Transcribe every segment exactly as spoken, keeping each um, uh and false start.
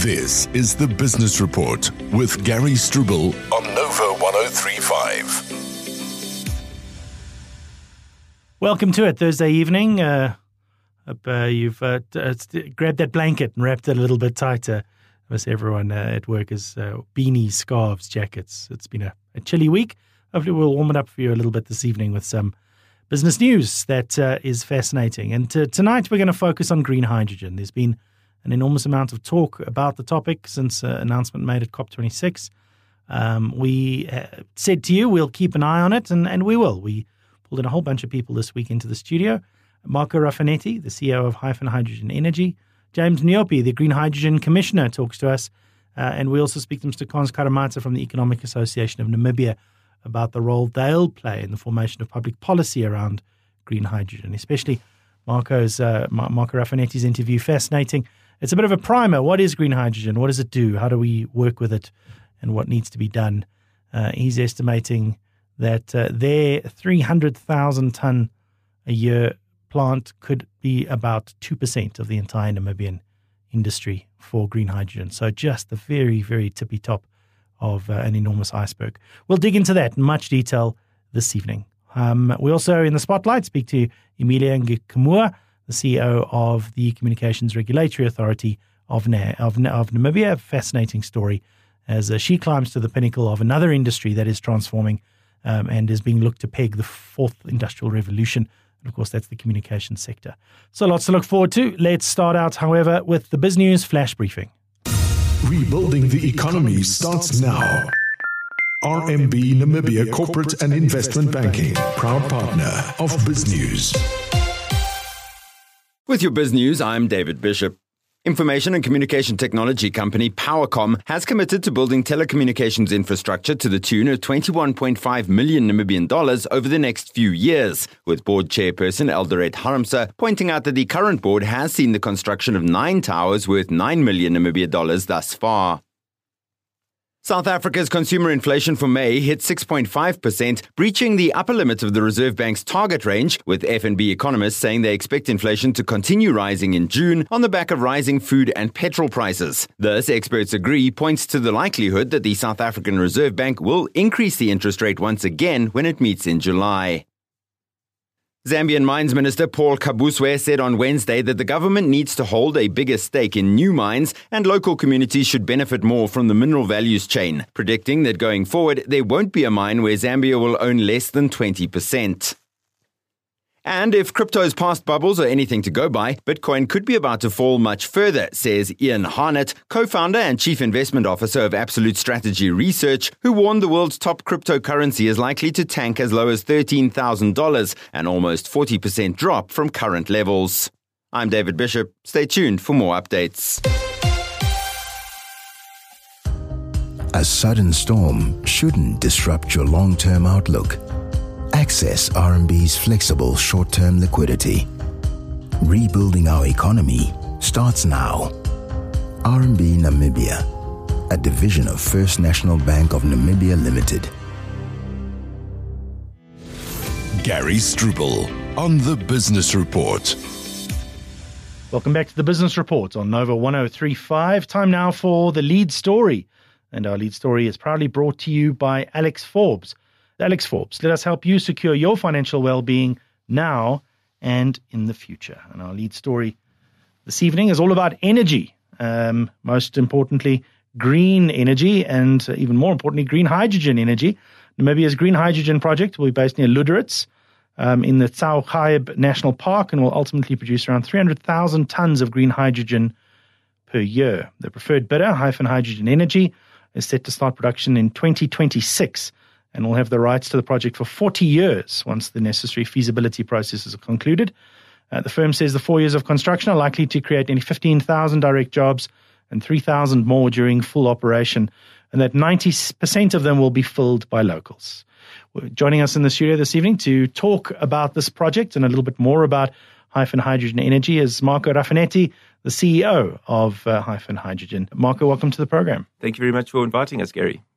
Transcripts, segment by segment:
This is the Business Report with Gary Struble on Nova one oh three point five. Welcome to it, Thursday evening. Uh, hope uh, you've uh, t- uh, grabbed that blanket and wrapped it a little bit tighter. As everyone uh, at work is uh, beanies, scarves, jackets. It's been a, a chilly week. Hopefully we'll warm it up for you a little bit this evening with some business news that uh, is fascinating. And t- tonight we're going to focus on green hydrogen. There's been an enormous amount of talk about the topic since uh, announcement made at COP twenty-six. Um, we uh, said to you we'll keep an eye on it, and, and we will. We pulled in a whole bunch of people this week into the studio. Marco Raffanetti, the C E O of Hyphen Hydrogen Energy. James Nyopi, the Green Hydrogen Commissioner, talks to us. Uh, and we also speak to Mister Cons Karamata from the Economic Association of Namibia about the role they'll play in the formation of public policy around green hydrogen, especially Marco's, uh, Marco Raffanetti's interview. Fascinating. It's a bit of a primer. What is green hydrogen? What does it do? How do we work with it? And what needs to be done? Uh, he's estimating that uh, their three hundred thousand tonne a year plant could be about two percent of the entire Namibian industry for green hydrogen. So just the very, very tippy top of uh, an enormous iceberg. We'll dig into that in much detail this evening. Um, we also, in the spotlight, speak to Emilia Ngikumua, the C E O of the Communications Regulatory Authority of, Na- of, of Namibia. A fascinating story as uh, she climbs to the pinnacle of another industry that is transforming um, and is being looked to peg the fourth industrial revolution. And of course, that's the communications sector. So lots to look forward to. Let's start out, however, with the Biz News Flash Briefing. Rebuilding the economy starts now. R M B Namibia Corporate and Investment Banking, proud partner of Biz News. With your Biz News, I'm David Bishop. Information and communication technology company Powercom has committed to building telecommunications infrastructure to the tune of twenty-one point five million Namibian dollars over the next few years, with board chairperson Eldoret Haramsa pointing out that the current board has seen the construction of nine towers worth nine million Namibian dollars thus far. South Africa's consumer inflation for May hit six point five percent, breaching the upper limit of the Reserve Bank's target range, with F N B economists saying they expect inflation to continue rising in June on the back of rising food and petrol prices. This, experts agree, points to the likelihood that the South African Reserve Bank will increase the interest rate once again when it meets in July. Zambian Mines Minister Paul Kabuswe said on Wednesday that the government needs to hold a bigger stake in new mines and local communities should benefit more from the mineral values chain, predicting that going forward there won't be a mine where Zambia will own less than twenty percent. And if crypto's past bubbles are anything to go by, Bitcoin could be about to fall much further, says Ian Harnett, co-founder and chief investment officer of Absolute Strategy Research, who warned the world's top cryptocurrency is likely to tank as low as thirteen thousand dollars, an almost forty percent drop from current levels. I'm David Bishop. Stay tuned for more updates. A sudden storm shouldn't disrupt your long-term outlook. Access R M B's flexible short-term liquidity. Rebuilding our economy starts now. R M B Namibia, a division of First National Bank of Namibia Limited. Gary Struble on the Business Report. Welcome back to the Business Report on Nova one oh three point five. Time now for the lead story. And our lead story is proudly brought to you by Alex Forbes. Alex Forbes, let us help you secure your financial well-being now and in the future. And our lead story this evening is all about energy, um, most importantly, green energy, and uh, even more importantly, green hydrogen energy. Namibia's green hydrogen project will be based near Luderitz um, in the Tsau Khaib National Park and will ultimately produce around three hundred thousand tons of green hydrogen per year. The preferred bidder, Hyphen Hydrogen Energy, is set to start production in twenty twenty-six. And will have the rights to the project for forty years once the necessary feasibility processes are concluded. Uh, the firm says the four years of construction are likely to create nearly fifteen thousand direct jobs and three thousand more during full operation, and that ninety percent of them will be filled by locals. We're joining us in the studio this evening to talk about this project and a little bit more about Hyphen Hydrogen Energy is Marco Raffanetti, the C E O of uh, Hyphen Hydrogen. Marco, welcome to the program. Thank you very much for inviting us, Gary.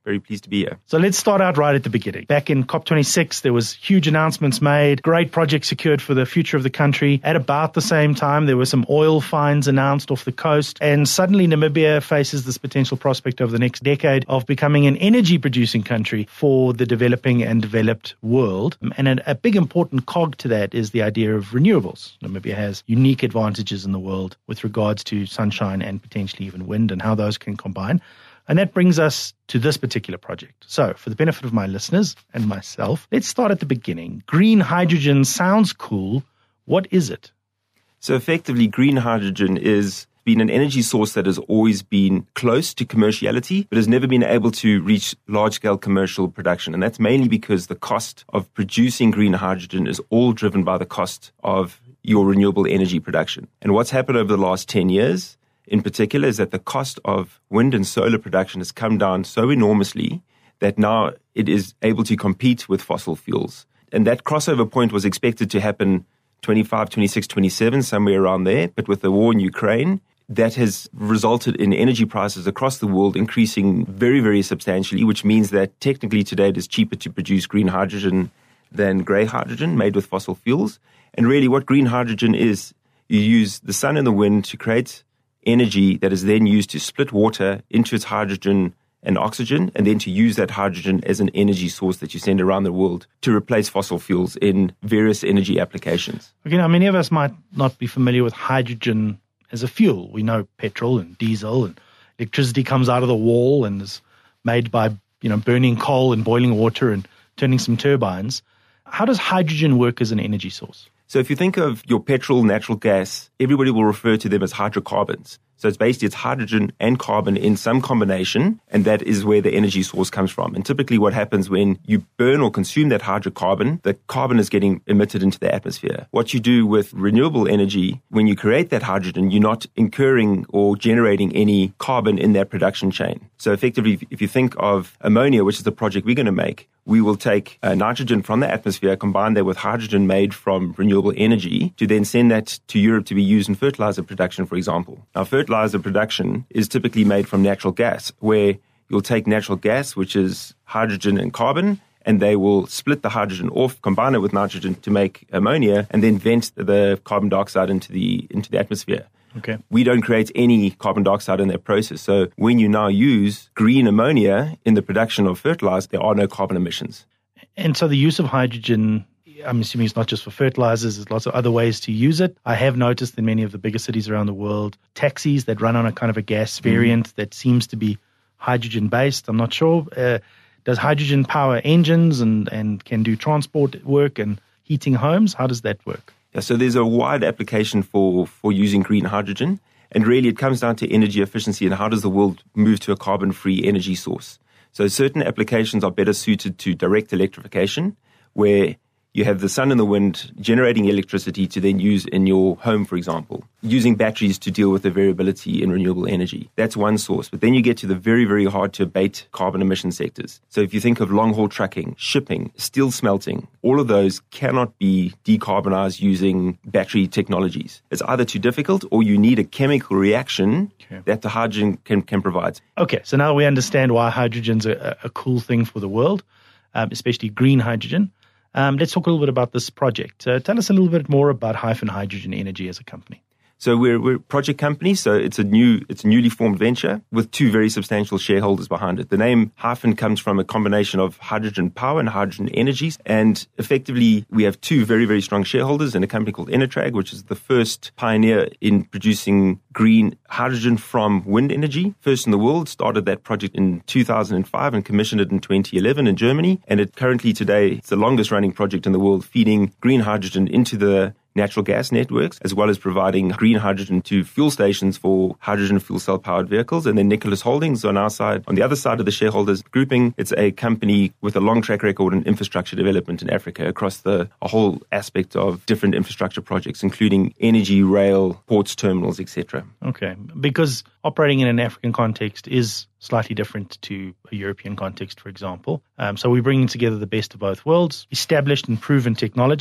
very pleased to be here. So let's start out right at the beginning. Back in COP twenty-six, there was huge announcements made, great projects secured for the future of the country. At about the same time, there were some oil finds announced off the coast, and suddenly Namibia faces this potential prospect over the next decade of becoming an energy-producing country for the developing and developed world. And a, a big important cog to that is the idea of renewables. Namibia has unique advantages in the world with regards to sunshine and potentially even wind and how those can combine. And that brings us to this particular project. So, for the benefit of my listeners and myself, let's start at the beginning. Green hydrogen sounds cool. What is it? So effectively, green hydrogen is been an energy source that has always been close to commerciality, but has never been able to reach large-scale commercial production. And that's mainly because the cost of producing green hydrogen is all driven by the cost of your renewable energy production. And what's happened over the last ten years in particular is that the cost of wind and solar production has come down so enormously that now it is able to compete with fossil fuels. And that crossover point was expected to happen twenty-five, twenty-six, twenty-seven, somewhere around there. But with the war in Ukraine, that has resulted in energy prices across the world increasing very, very substantially, which means that technically today it is cheaper to produce green hydrogen than grey hydrogen made with fossil fuels. And really what green hydrogen is, you use the sun and the wind to create energy that is then used to split water into its hydrogen and oxygen, and then to use that hydrogen as an energy source that you send around the world to replace fossil fuels in various energy applications. Okay, now many of us might not be familiar with hydrogen as a fuel. We know petrol and diesel and electricity comes out of the wall and is made by, you know, burning coal and boiling water and turning some turbines. How does hydrogen work as an energy source? So if you think of your petrol, natural gas, everybody will refer to them as hydrocarbons. So it's basically it's hydrogen and carbon in some combination, and that is where the energy source comes from. And typically what happens when you burn or consume that hydrocarbon, the carbon is getting emitted into the atmosphere. What you do with renewable energy, when you create that hydrogen, you're not incurring or generating any carbon in that production chain. So effectively, if you think of ammonia, which is the project we're going to make, we will take uh, nitrogen from the atmosphere, combine that with hydrogen made from renewable energy to then send that to Europe to be used in fertilizer production, for example. Now, fertilizer production is typically made from natural gas, where you'll take natural gas, which is hydrogen and carbon, and they will split the hydrogen off, combine it with nitrogen to make ammonia, and then vent the carbon dioxide into the into the atmosphere. Okay. We don't create any carbon dioxide in that process. So when you now use green ammonia in the production of fertilizer, there are no carbon emissions. And so the use of hydrogen, I'm assuming it's not just for fertilizers, there's lots of other ways to use it. I have noticed in many of the bigger cities around the world, taxis that run on a kind of a gas variant mm. that seems to be hydrogen-based. I'm not sure. Uh, does hydrogen power engines and, and can do transport work and heating homes? How does that work? Yeah, so there's a wide application for, for using green hydrogen. And really it comes down to energy efficiency and how does the world move to a carbon-free energy source. So certain applications are better suited to direct electrification, where you have the sun and the wind generating electricity to then use in your home, for example, using batteries to deal with the variability in renewable energy. That's one source. But then you get to the very, very hard to abate carbon emission sectors. So if you think of long-haul trucking, shipping, steel smelting, all of those cannot be decarbonized using battery technologies. It's either too difficult or you need a chemical reaction okay. that the hydrogen can, can provide. Okay, so now we understand why hydrogen's a, a cool thing for the world, um, especially green hydrogen. Um, let's talk a little bit about this project. Uh, tell us a little bit more about Hyphen Hydrogen Energy as a company. So we're, we're a project company, so it's a new, it's a newly formed venture with two very substantial shareholders behind it. The name Hyphen comes from a combination of hydrogen power and hydrogen energies, and effectively we have two very, very strong shareholders in a company called Enertrag, which is the first pioneer in producing green hydrogen from wind energy. First in the world, started that project in two thousand five and commissioned it in twenty eleven in Germany, and it currently today, it's the longest running project in the world, feeding green hydrogen into the natural gas networks, as well as providing green hydrogen to fuel stations for hydrogen fuel cell powered vehicles. And then Nicholas Holdings on our side, on the other side of the shareholders grouping, it's a company with a long track record in infrastructure development in Africa across the a whole aspect of different infrastructure projects, including energy, rail, ports, terminals, et cetera. Okay, because operating in an African context is slightly different to a European context, for example. Um, so we're bringing together the best of both worlds, established and proven technology,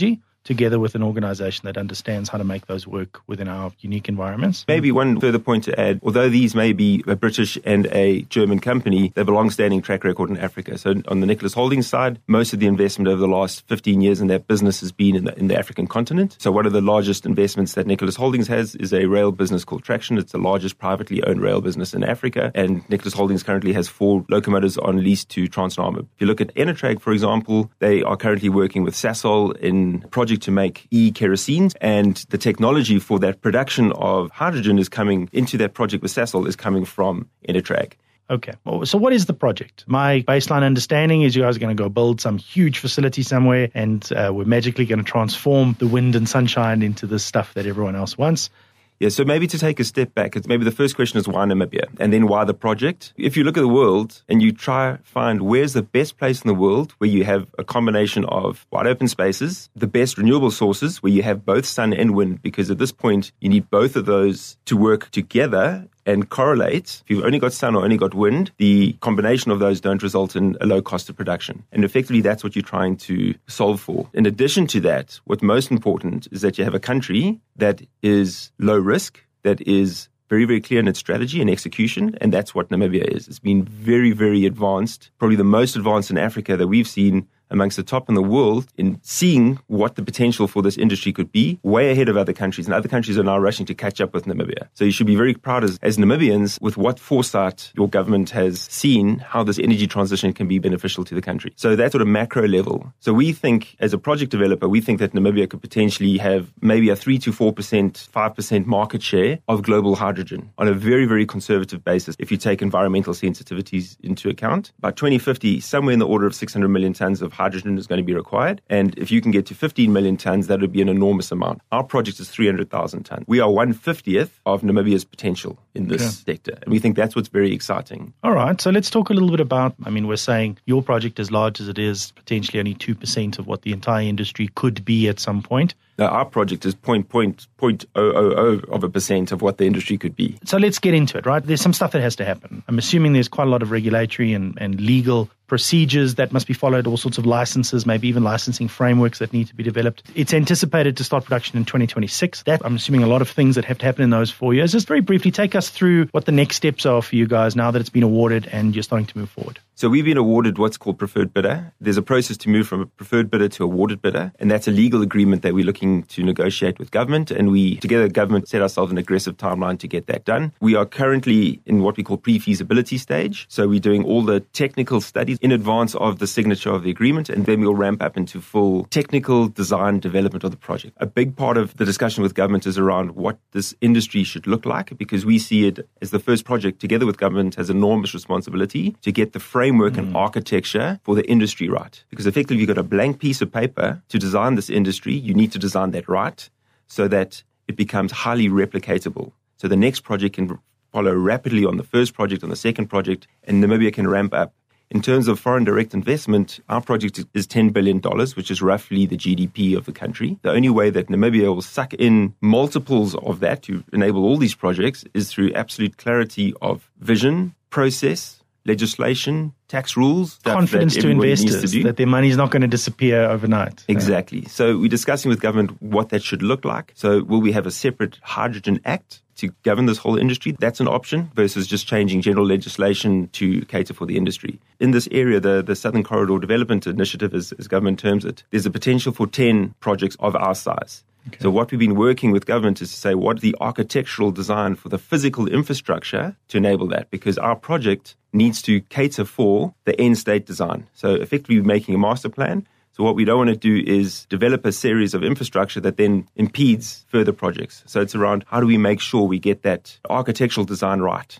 together with an organization that understands how to make those work within our unique environments. Maybe one further point to add, although these may be a British and a German company, they have a long-standing track record in Africa. So on the Nicholas Holdings side, most of the investment over the last fifteen years in that business has been in the, in the African continent. So one of the largest investments that Nicholas Holdings has is a rail business called Traction. It's the largest privately owned rail business in Africa. And Nicholas Holdings currently has four locomotives on lease to Transnamib. If you look at Enetrag, for example, they are currently working with Sasol in a project to make e-kerosene, and the technology for that production of hydrogen is coming into that project with Sasol is coming from Enetrag. Okay. So what is the project? My baseline understanding is you guys are going to go build some huge facility somewhere, and uh, we're magically going to transform the wind and sunshine into the stuff that everyone else wants. Yeah, so maybe to take a step back, it's maybe the first question is why Namibia, and then why the project? If you look at the world and you try find where's the best place in the world where you have a combination of wide open spaces, the best renewable sources where you have both sun and wind, because at this point you need both of those to work together and correlate. If you've only got sun or only got wind, the combination of those don't result in a low cost of production. And effectively, that's what you're trying to solve for. In addition to that, what's most important is that you have a country that is low risk, that is very, very clear in its strategy and execution, and that's what Namibia is. It's been very, very advanced, probably the most advanced in Africa that we've seen amongst the top in the world in seeing what the potential for this industry could be, way ahead of other countries. And other countries are now rushing to catch up with Namibia. So you should be very proud as, as Namibians with what foresight your government has seen how this energy transition can be beneficial to the country. So that's at a macro level. So we think, as a project developer, we think that Namibia could potentially have maybe a three to four percent, five percent market share of global hydrogen on a very, very conservative basis if you take environmental sensitivities into account. By twenty fifty, somewhere in the order of six hundred million tons of hydrogen is going to be required. And if you can get to fifteen million tons, that would be an enormous amount. Our project is three hundred thousand tons. We are one fiftieth of Namibia's potential in this okay. sector. And we think that's what's very exciting. All right. So let's talk a little bit about, I mean, we're saying your project, as large as it is, potentially only two percent of what the entire industry could be at some point. Now, our project is zero point zero point zero zero zero of a percent of what the industry could be. So let's get into it, right? There's some stuff that has to happen. I'm assuming there's quite a lot of regulatory and, and legal procedures that must be followed, all sorts of licenses, maybe even licensing frameworks that need to be developed. It's anticipated to start production in twenty twenty-six. That, I'm assuming, a lot of things that have to happen in those four years. Just very briefly, take us through what the next steps are for you guys now that it's been awarded and you're starting to move forward. So we've been awarded what's called preferred bidder. There's a process to move from a preferred bidder to awarded bidder, and that's a legal agreement that we're looking to negotiate with government, and we, together, government set ourselves an aggressive timeline to get that done. We are currently in what we call pre-feasibility stage, so we're doing all the technical studies in advance of the signature of the agreement, and then we'll ramp up into full technical design development of the project. A big part of the discussion with government is around what this industry should look like, because we see it as the first project, together with government, has enormous responsibility to get the framework mm. and architecture for the industry right. Because effectively, you've got a blank piece of paper to design this industry. You need to design that right so that it becomes highly replicatable. So the next project can follow rapidly on the first project, on the second project, and Namibia can ramp up. In terms of foreign direct investment, our project is ten billion dollars, which is roughly the G D P of the country. The only way that Namibia will suck in multiples of that to enable all these projects is through absolute clarity of vision, process, legislation, tax rules. Confidence to investors to that their money is not going to disappear overnight. Exactly. So we're discussing with government what that should look like. So will we have a separate Hydrogen Act to govern this whole industry? That's an option versus just changing general legislation to cater for the industry. In this area, the, the Southern Corridor Development Initiative, as, as government terms it, there's a potential for ten projects of our size. Okay. So what we've been working with government is to say, what is the architectural design for the physical infrastructure to enable that? Because our project needs to cater for the end state design. So effectively, we're making a master plan. So what we don't want to do is develop a series of infrastructure that then impedes further projects. So it's around how do we make sure we get that architectural design right?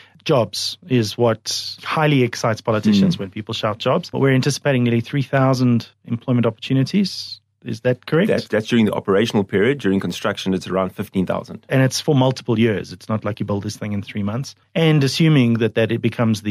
Jobs is what highly excites politicians mm. when people shout jobs. We're anticipating nearly three thousand employment opportunities. Is that correct? That, that's during the operational period. During construction, it's around fifteen thousand. And it's for multiple years. It's not like you build this thing in three months. And assuming that, that it becomes the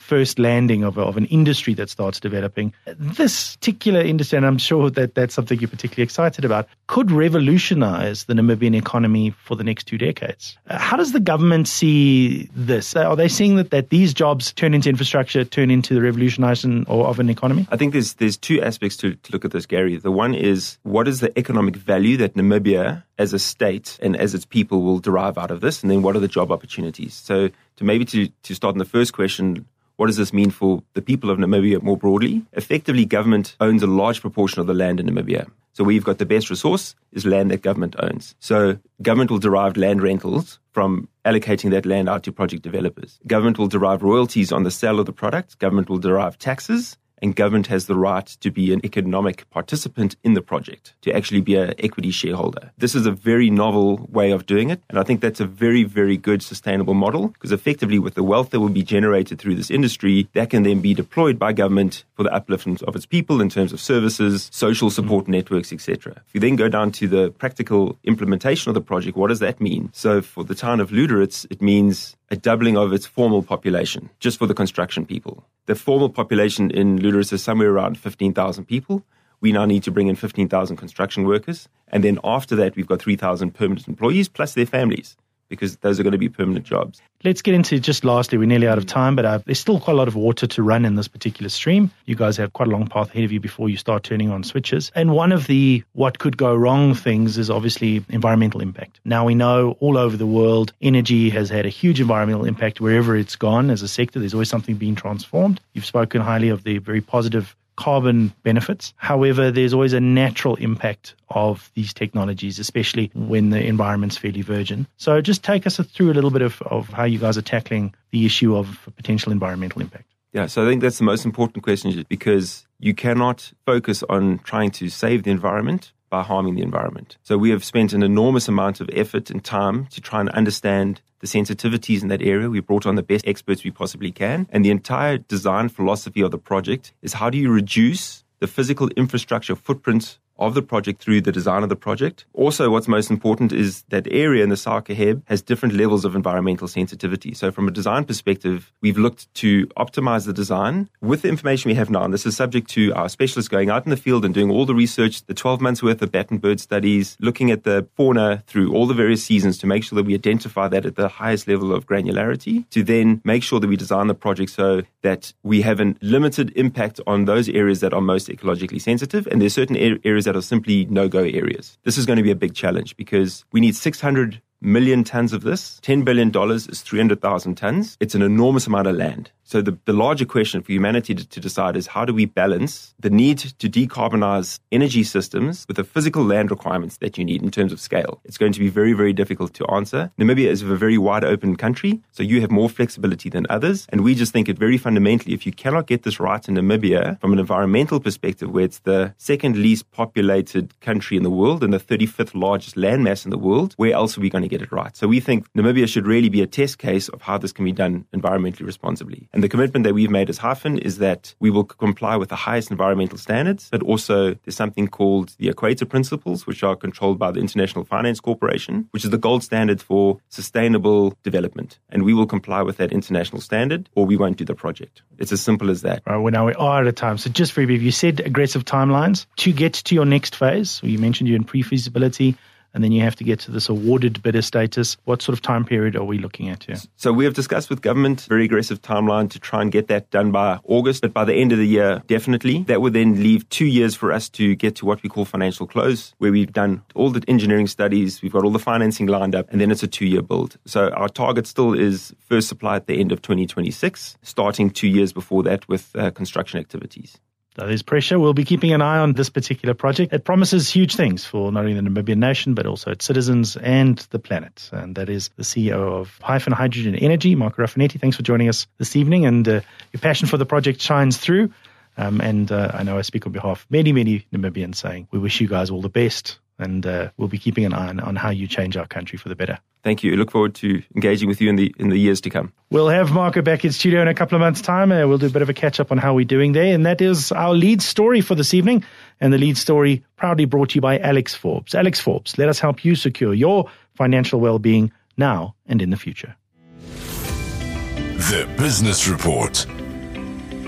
first landing of, a, of an industry that starts developing. This particular industry, and I'm sure that that's something you're particularly excited about, could revolutionize the Namibian economy for the next two decades. Uh, how does the government see this? Are they seeing that, that these jobs turn into infrastructure, turn into the revolutionization of an economy? I think there's there's two aspects to, to look at this, Gary. The one is, what is the economic value that Namibia as a state and as its people will derive out of this? And then what are the job opportunities? So to maybe to, to start in the first question, what does this mean for the people of Namibia more broadly? Effectively, government owns a large proportion of the land in Namibia. So where you've got the best resource is land that government owns. So government will derive land rentals from allocating that land out to project developers. Government will derive royalties on the sale of the product. Government will derive taxes. And government has the right to be an economic participant in the project, to actually be an equity shareholder. This is a very novel way of doing it. And I think that's a very, very good sustainable model, because effectively with the wealth that will be generated through this industry, that can then be deployed by government for the upliftment of its people in terms of services, social support networks, et cetera. If you then go down to the practical implementation of the project, what does that mean? So for the town of Lüderitz, it means a doubling of its formal population, just for the construction people. The formal population in Lüderitz is somewhere around fifteen thousand people. We now need to bring in fifteen thousand construction workers. And then after that, we've got three thousand permanent employees plus their families, because those are going to be permanent jobs. Let's get into just lastly, we're nearly out of time, but uh, there's still quite a lot of water to run in this particular stream. You guys have quite a long path ahead of you before you start turning on switches. And one of the what could go wrong things is obviously environmental impact. Now we know all over the world, energy has had a huge environmental impact wherever it's gone as a sector. There's always something being transformed. You've spoken highly of the very positive carbon benefits. However, there's always a natural impact of these technologies, especially when the environment's fairly virgin. So just take us through a little bit of, of how you guys are tackling the issue of potential environmental impact. Yeah, so I think that's the most important question, because you cannot focus on trying to save the environment by harming the environment. So we have spent an enormous amount of effort and time to try and understand the sensitivities in that area. We brought on the best experts we possibly can. And the entire design philosophy of the project is, how do you reduce the physical infrastructure footprint of the project through the design of the project. Also, what's most important is that area in the Sarkaheb has different levels of environmental sensitivity. So from a design perspective, we've looked to optimize the design with the information we have now. And this is subject to our specialists going out in the field and doing all the research, the twelve months worth of bat and bird studies, looking at the fauna through all the various seasons to make sure that we identify that at the highest level of granularity, to then make sure that we design the project so that we have a limited impact on those areas that are most ecologically sensitive. And there's certain areas that are simply no-go areas. This is going to be a big challenge, because we need six hundred million tons of this. ten billion dollars is three hundred thousand tons. It's an enormous amount of land. So the, the larger question for humanity to, to decide is, how do we balance the need to decarbonize energy systems with the physical land requirements that you need in terms of scale? It's going to be very, very difficult to answer. Namibia is a very wide open country, so you have more flexibility than others. And we just think it very fundamentally, if you cannot get this right in Namibia from an environmental perspective, where it's the second least populated country in the world and the thirty-fifth largest landmass in the world, where else are we going to get it right? So we think Namibia should really be a test case of how this can be done environmentally responsibly. And the commitment that we've made as Hyphen is that we will comply with the highest environmental standards, but also there's something called the Equator Principles, which are controlled by the International Finance Corporation, which is the gold standard for sustainable development. And we will comply with that international standard, or we won't do the project. It's as simple as that. Right, well, now we are out of time. So just very brief, you said aggressive timelines to get to your next phase. You mentioned you're in pre-feasibility, and then you have to get to this awarded bidder status. What sort of time period are we looking at here? So we have discussed with government very aggressive timeline to try and get that done by August, but by the end of the year, definitely. That would then leave two years for us to get to what we call financial close, where we've done all the engineering studies, we've got all the financing lined up, and then it's a two-year build. So our target still is first supply at the end of twenty twenty-six, starting two years before that with uh, construction activities. So there's pressure. We'll be keeping an eye on this particular project. It promises huge things for not only the Namibian nation, but also its citizens and the planet. And that is the C E O of Hyphen Hydrogen Energy, Marco Raffanetti. Thanks for joining us this evening. And uh, your passion for the project shines through. Um, and uh, I know I speak on behalf of many, many Namibians saying we wish you guys all the best. And uh, we'll be keeping an eye on, on how you change our country for the better. Thank you. I look forward to engaging with you in the in the years to come. We'll have Marco back in studio in a couple of months' time. Uh, we'll do a bit of a catch-up on how we're doing there. And that is our lead story for this evening. And the lead story proudly brought to you by Alex Forbes. Alex Forbes, let us help you secure your financial well-being now and in the future. The Business Report.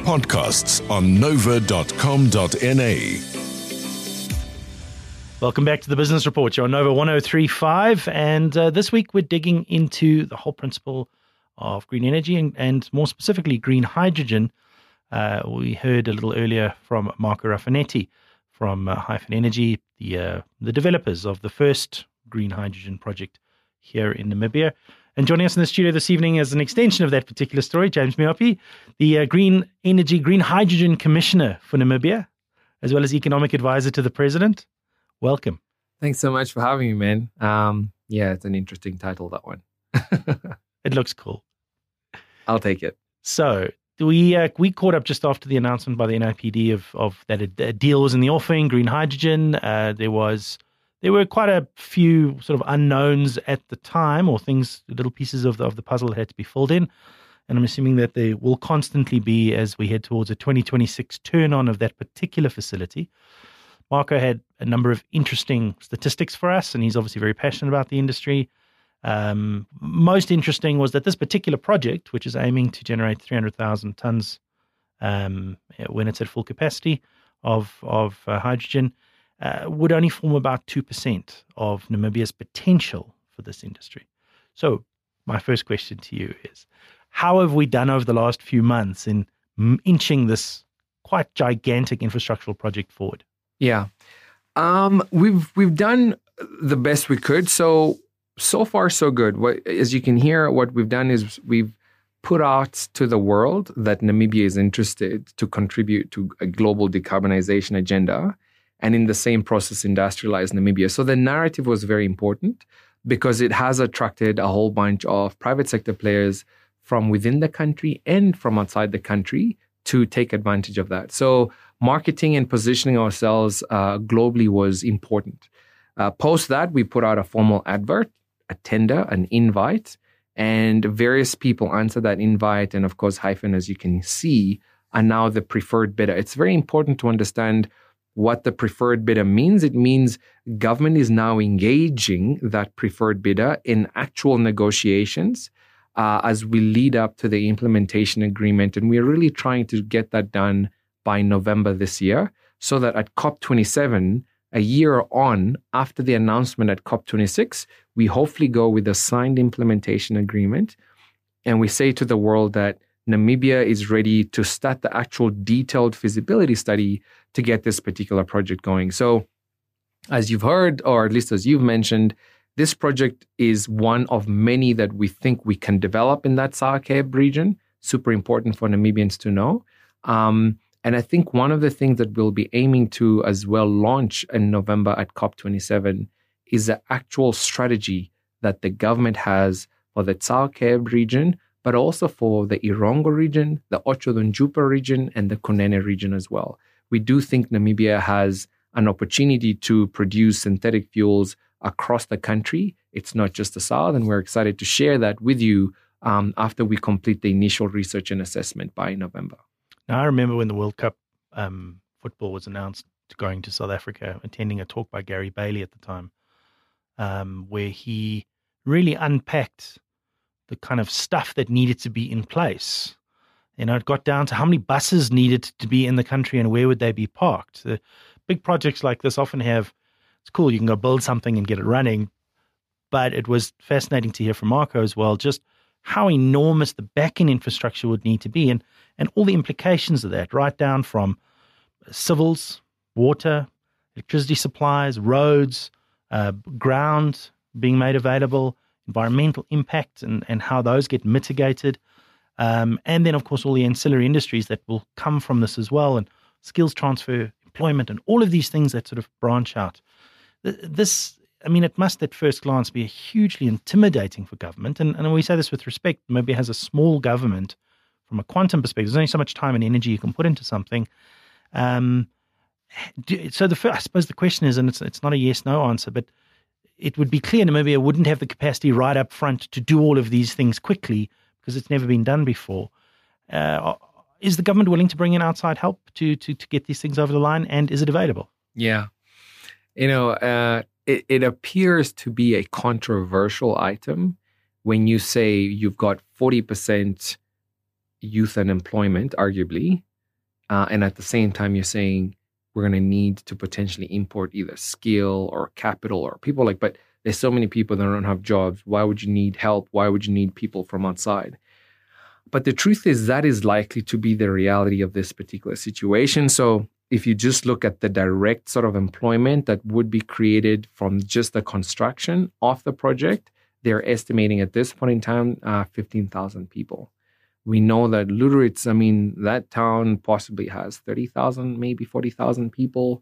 podcasts on nova dot com dot n a. Welcome back to the Business Report. You're on Nova one oh three point five, and uh, this week we're digging into the whole principle of green energy and, and more specifically green hydrogen. Uh, we heard a little earlier from Marco Raffanetti from uh, Hyphen Energy, the uh, the developers of the first green hydrogen project here in Namibia. And joining us in the studio this evening as an extension of that particular story, James Miopi, the uh, Green Energy, Green Hydrogen Commissioner for Namibia, as well as Economic Advisor to the President. Welcome. Thanks so much for having me, man. Um, yeah, it's an interesting title, that one. It looks cool. I'll take it. So we uh, we caught up just after the announcement by the N I P D of of that a, a deal was in the offing, green hydrogen. Uh, there was there were quite a few sort of unknowns at the time, or things, little pieces of the, of the puzzle that had to be filled in. And I'm assuming that there will constantly be as we head towards a twenty twenty-six turn on of that particular facility. Marco had a number of interesting statistics for us, and he's obviously very passionate about the industry. Um, most interesting was that this particular project, which is aiming to generate three hundred thousand tons um, when it's at full capacity of, of uh, hydrogen, uh, would only form about two percent of Namibia's potential for this industry. So my first question to you is, how have we done over the last few months in inching this quite gigantic infrastructural project forward? Yeah, um, we've we've done the best we could. So so far so good. What, as you can hear, what we've done is we've put out to the world that Namibia is interested to contribute to a global decarbonization agenda, and in the same process industrialize Namibia. So the narrative was very important because it has attracted a whole bunch of private sector players from within the country and from outside the country to take advantage of that. So marketing and positioning ourselves uh, globally was important. Uh, post that, we put out a formal advert, a tender, an invite, and various people answered that invite. And of course, Hyphen, as you can see, are now the preferred bidder. It's very important to understand what the preferred bidder means. It means government is now engaging that preferred bidder in actual negotiations uh, as we lead up to the implementation agreement. And we're really trying to get that done by November this year, so that at COP twenty-seven, a year on after the announcement at COP twenty-six, we hopefully go with a signed implementation agreement. And we say to the world that Namibia is ready to start the actual detailed feasibility study to get this particular project going. So as you've heard, or at least as you've mentioned, this project is one of many that we think we can develop in that Tsavo-Cape region. Super important for Namibians to know. Um, And I think one of the things that we'll be aiming to as well launch in November at COP twenty-seven is the actual strategy that the government has for the Tsavo-Cape region, but also for the Irongo region, the Otjozondjupa region, and the Kunene region as well. We do think Namibia has an opportunity to produce synthetic fuels across the country. It's not just the South, and we're excited to share that with you um, after we complete the initial research and assessment by November. Now, I remember when the World Cup um, football was announced, going to South Africa, attending a talk by Gary Bailey at the time, um, where he really unpacked the kind of stuff that needed to be in place. You know, it got down to how many buses needed to be in the country and where would they be parked. The big projects like this often have, it's cool, you can go build something and get it running, but it was fascinating to hear from Marco as well, just how enormous the back-end infrastructure would need to be, and and all the implications of that, right down from civils, water, electricity supplies, roads, uh, ground being made available, environmental impact and, and how those get mitigated. Um, and then, of course, all the ancillary industries that will come from this as well, and skills transfer, employment, and all of these things that sort of branch out. This, I mean, it must at first glance be hugely intimidating for government. And, and we say this with respect. Maybe it has a small government from a quantum perspective. There's only so much time and energy you can put into something. Um, do, so the first, I suppose the question is, and it's it's not a yes-no answer, but it would be clear Namibia wouldn't have the capacity right up front to do all of these things quickly because it's never been done before. Uh, is the government willing to bring in outside help to to to get these things over the line, and is it available? Yeah. You know, uh, it, it appears to be a controversial item when you say you've got forty percent youth unemployment, arguably, Uh, and at the same time, you're saying we're going to need to potentially import either skill or capital or people like, but there's so many people that don't have jobs. Why would you need help? Why would you need people from outside? But the truth is that is likely to be the reality of this particular situation. So if you just look at the direct sort of employment that would be created from just the construction of the project, they're estimating at this point in time uh, fifteen thousand people. We know that Lüderitz, I mean, that town possibly has thirty thousand, maybe forty thousand people.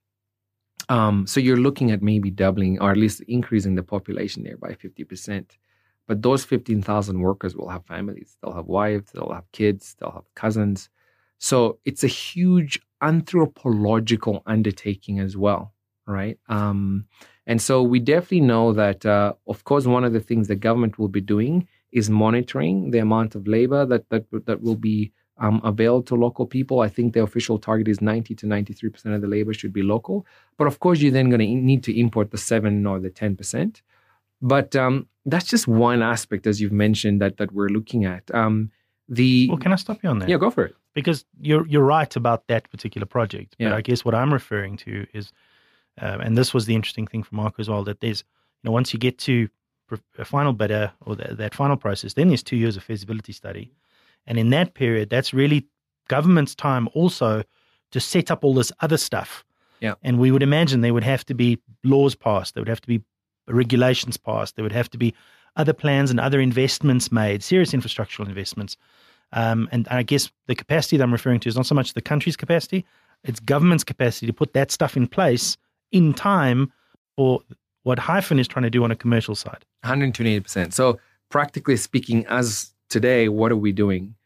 Um, so you're looking at maybe doubling or at least increasing the population there by fifty percent. But those fifteen thousand workers will have families. They'll have wives, they'll have kids, they'll have cousins. So it's a huge anthropological undertaking as well, right? Um, and so we definitely know that, uh, of course, one of the things the government will be doing is monitoring the amount of labor that that that will be um, available to local people. I think the official target is ninety to ninety-three percent of the labor should be local. But of course, you're then going to need to import the seven or the ten percent. But um, that's just one aspect, as you've mentioned, that that we're looking at. Um, the Well, can I stop you on that? Yeah, go for it. Because you're you're right about that particular project. But Yeah. I guess what I'm referring to is, uh, and this was the interesting thing for Marco as well, that there's, you know, once you get to a final bidder or the, that final process, then there's two years of feasibility study. And in that period, that's really government's time also to set up all this other stuff. Yeah. And we would imagine there would have to be laws passed, there would have to be regulations passed, there would have to be other plans and other investments made, serious infrastructural investments. Um, and I guess the capacity that I'm referring to is not so much the country's capacity, it's government's capacity to put that stuff in place in time for what Hyphen is trying to do on a commercial side. one hundred twenty-eight percent. So practically speaking, as today, what are we doing?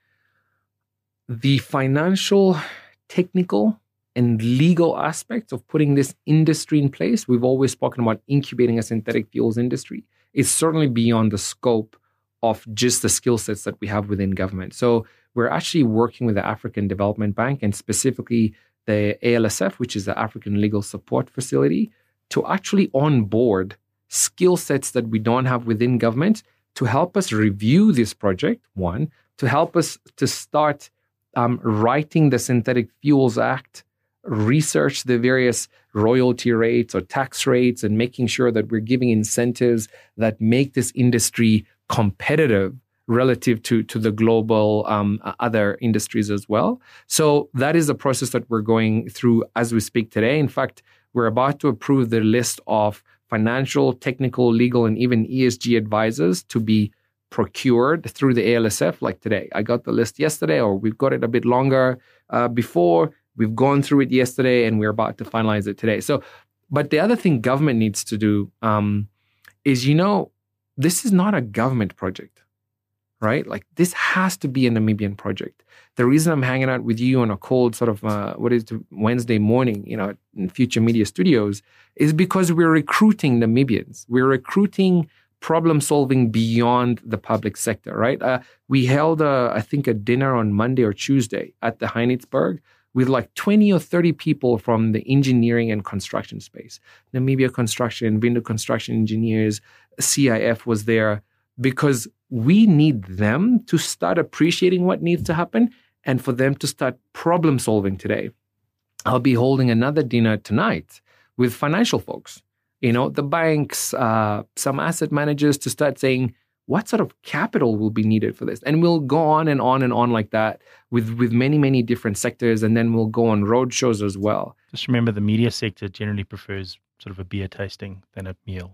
The financial, technical, and legal aspects of putting this industry in place, we've always spoken about incubating a synthetic fuels industry. It's certainly beyond the scope of just the skill sets that we have within government. So we're actually working with the African Development Bank and specifically the A L S F, which is the African Legal Support Facility, to actually onboard skill sets that we don't have within government to help us review this project, one, to help us to start um, writing the Synthetic Fuels Act, research the various royalty rates or tax rates, and making sure that we're giving incentives that make this industry competitive relative to, to the global um, other industries as well. So that is the process that we're going through as we speak today. In fact, we're about to approve the list of financial, technical, legal, and even E S G advisors to be procured through the A L S F like today. I got the list yesterday, or we've got it a bit longer uh, before. We've gone through it yesterday, and we're about to finalize it today. So, but the other thing government needs to do um, is, you know, this is not a government project, right? Like this has to be a Namibian project. The reason I'm hanging out with you on a cold sort of, uh, what is it, Wednesday morning, you know, in Future Media Studios is because we're recruiting Namibians. We're recruiting problem solving beyond the public sector, right? Uh, we held, a, I think, a dinner on Monday or Tuesday at the Heinitzberg with like twenty or thirty people from the engineering and construction space. Namibia Construction, Vindu Construction Engineers, C I F was there because we need them to start appreciating what needs to happen and for them to start problem solving today. I'll be holding another dinner tonight with financial folks, you know, the banks, uh, some asset managers to start saying, what sort of capital will be needed for this? And we'll go on and on and on like that with, with many, many different sectors. And then we'll go on road shows as well. Just remember the media sector generally prefers sort of a beer tasting than a meal.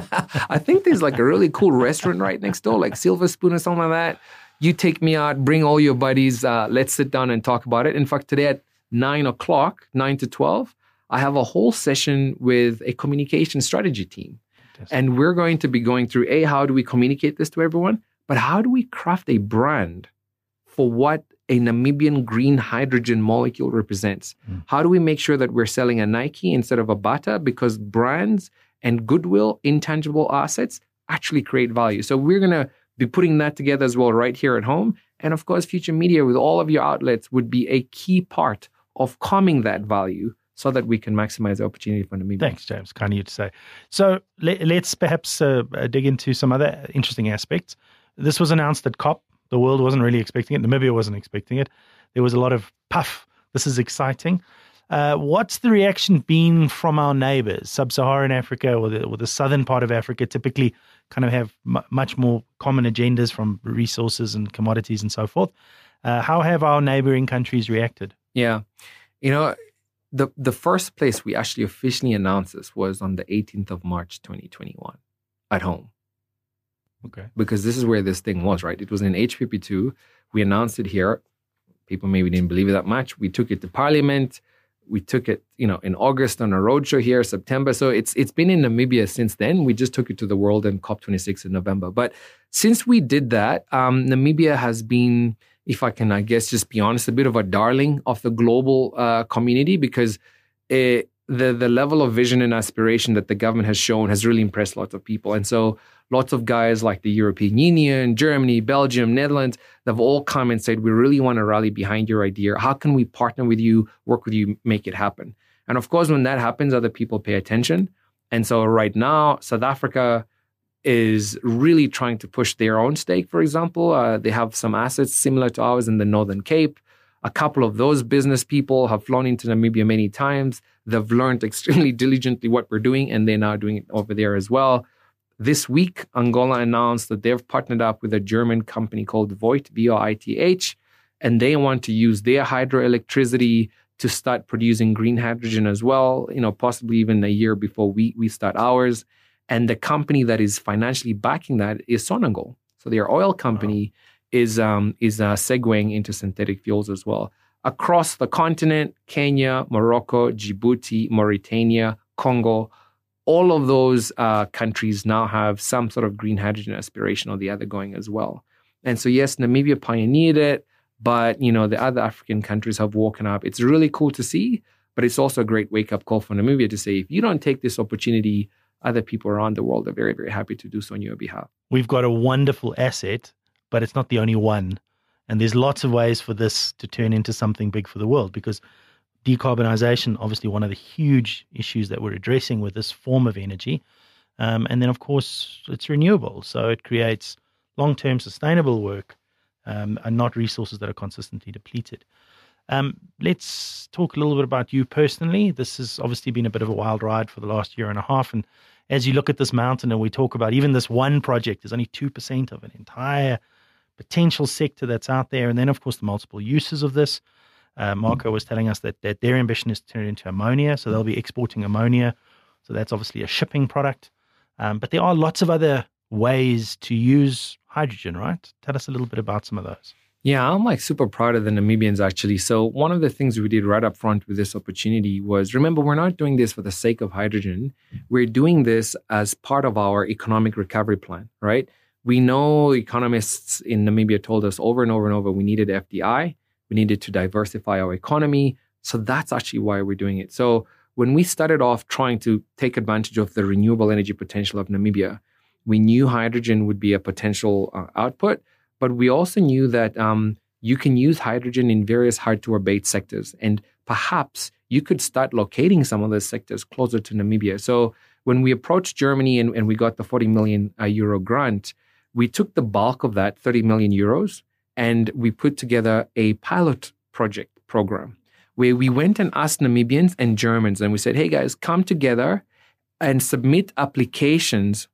I think there's like a really cool restaurant right next door, like Silver Spoon or something like that. You take me out, bring all your buddies. Uh, let's sit down and talk about it. In fact, today at nine o'clock, nine to twelve, I have a whole session with a communication strategy team. And we're going to be going through, A, how do we communicate this to everyone? But how do we craft a brand for what a Namibian green hydrogen molecule represents? Mm. How do we make sure that we're selling a Nike instead of a Bata? Because brands and goodwill, intangible assets, actually create value. So we're going to be putting that together as well right here at home. And of course, Future Media with all of your outlets would be a key part of coming that value so that we can maximize the opportunity for Namibia. Thanks, James. Kind of you to say. So let, let's perhaps uh, dig into some other interesting aspects. This was announced at COP. The world wasn't really expecting it. Namibia wasn't expecting it. There was a lot of puff This is exciting. Uh, what's the reaction been from our neighbors, sub-Saharan Africa or the, or the southern part of Africa, typically kind of have m- much more common agendas from resources and commodities and so forth. Uh, how have our neighboring countries reacted? Yeah. You know, the, the first place we actually officially announced this was on the eighteenth of March, twenty twenty-one at home. Okay. Because this is where this thing was, right? It was in H P P two. We announced it here. People maybe didn't believe it that much. We took it to Parliament. We took it, you know, in August on a roadshow here, September. So it's it's been in Namibia since then. We just took it to the world in COP twenty-six in November. But since we did that, um, Namibia has been, if I can, I guess, just be honest, a bit of a darling of the global uh, community because it, the the level of vision and aspiration that the government has shown has really impressed lots of people. And so lots of guys like the European Union, Germany, Belgium, Netherlands, they've all come and said, we really want to rally behind your idea. How can we partner with you, work with you, make it happen? And of course, when that happens, other people pay attention. And so right now, South Africa is really trying to push their own stake, for example. Uh, they have some assets similar to ours in the Northern Cape. A couple of those business people have flown into Namibia many times. They've learned extremely diligently what we're doing, and they're now doing it over there as well. This week, Angola announced that they've partnered up with a German company called Voith, V O I T H, and they want to use their hydroelectricity to start producing green hydrogen as well, you know, possibly even a year before we, we start ours. And the company that is financially backing that is Sonangol. So their oil company wow. is um, is uh, segueing into synthetic fuels as well. Across the continent, Kenya, Morocco, Djibouti, Mauritania, Congo, all of those uh, countries now have some sort of green hydrogen aspiration or the other going as well. And so, yes, Namibia pioneered it, but, you know, the other African countries have woken up. It's really cool to see, but it's also a great wake-up call for Namibia to say, if you don't take this opportunity, other people around the world are very, very happy to do so on your behalf. We've got a wonderful asset, but it's not the only one. And there's lots of ways for this to turn into something big for the world, because decarbonization, obviously one of the huge issues that we're addressing with this form of energy. Um, and then, of course, it's renewable. So it creates long-term sustainable work um, and not resources that are consistently depleted. Um, let's talk a little bit about you personally. This has obviously been a bit of a wild ride for the last year and a half. And as you look at this mountain and we talk about even this one project, there's only two percent of an entire potential sector that's out there. And then, of course, the multiple uses of this. Uh, Marco was telling us that, that their ambition is to turn it into ammonia. So they'll be exporting ammonia. So that's obviously a shipping product. Um, but there are lots of other ways to use hydrogen, right? Tell us a little bit about some of those. Yeah, I'm like super proud of the Namibians, actually. So one of the things we did right up front with this opportunity was, remember, we're not doing this for the sake of hydrogen. We're doing this as part of our economic recovery plan, right? We know economists in Namibia told us over and over and over we needed F D I. We needed to diversify our economy. So that's actually why we're doing it. So when we started off trying to take advantage of the renewable energy potential of Namibia, we knew hydrogen would be a potential uh, output, but we also knew that um, you can use hydrogen in various hard-to-abate sectors. And perhaps you could start locating some of those sectors closer to Namibia. So when we approached Germany and, and we got the forty million uh, euro grant, we took the bulk of that, thirty million euros, and we put together a pilot project program where we went and asked Namibians and Germans, and we said, hey guys, come together and submit applications,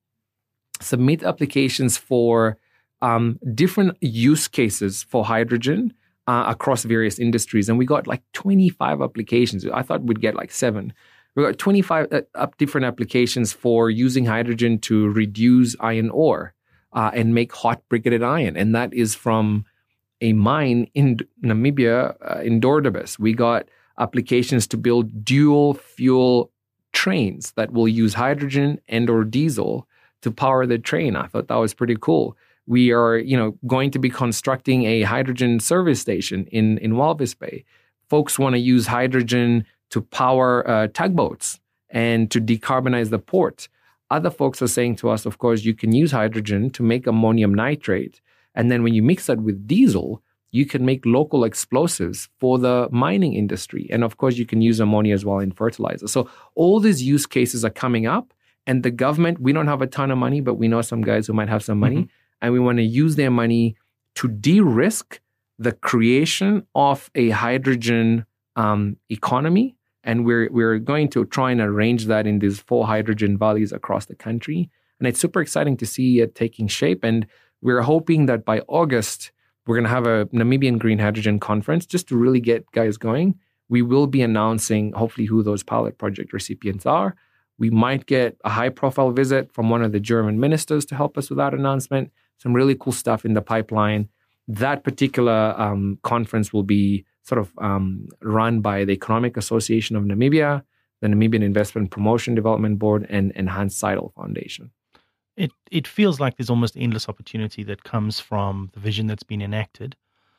submit applications for um, different use cases for hydrogen uh, across various industries. And we got like twenty-five applications. I thought we'd get like seven. We got twenty-five uh, different applications for using hydrogen to reduce iron ore uh, and make hot briquetted iron. And that is from a mine in Namibia, uh, in Dordibus. We got applications to build dual fuel trains that will use hydrogen and or diesel to power the train. I thought that was pretty cool. We are, you know, going to be constructing a hydrogen service station in, in Walvis Bay. Folks want to use hydrogen to power uh, tugboats and to decarbonize the port. Other folks are saying to us, of course, you can use hydrogen to make ammonium nitrate. And then when you mix that with diesel, you can make local explosives for the mining industry. And of course, you can use ammonia as well in fertilizer. So all these use cases are coming up. And the government, we don't have a ton of money, but we know some guys who might have some money. Mm-hmm. And we want to use their money to de-risk the creation of a hydrogen um, economy. And we're we're going to try and arrange that in these four hydrogen valleys across the country. And it's super exciting to see it taking shape. And we're hoping that by August, we're going to have a Namibian Green Hydrogen Conference just to really get guys going. We will be announcing hopefully who those pilot project recipients are. We might get a high-profile visit from one of the German ministers to help us with that announcement. Some really cool stuff in the pipeline. That particular um, conference will be sort of um, run by the Economic Association of Namibia, the Namibian Investment Promotion Development Board, and, and Hans Seidel Foundation. It it feels like there's almost endless opportunity that comes from the vision that's been enacted.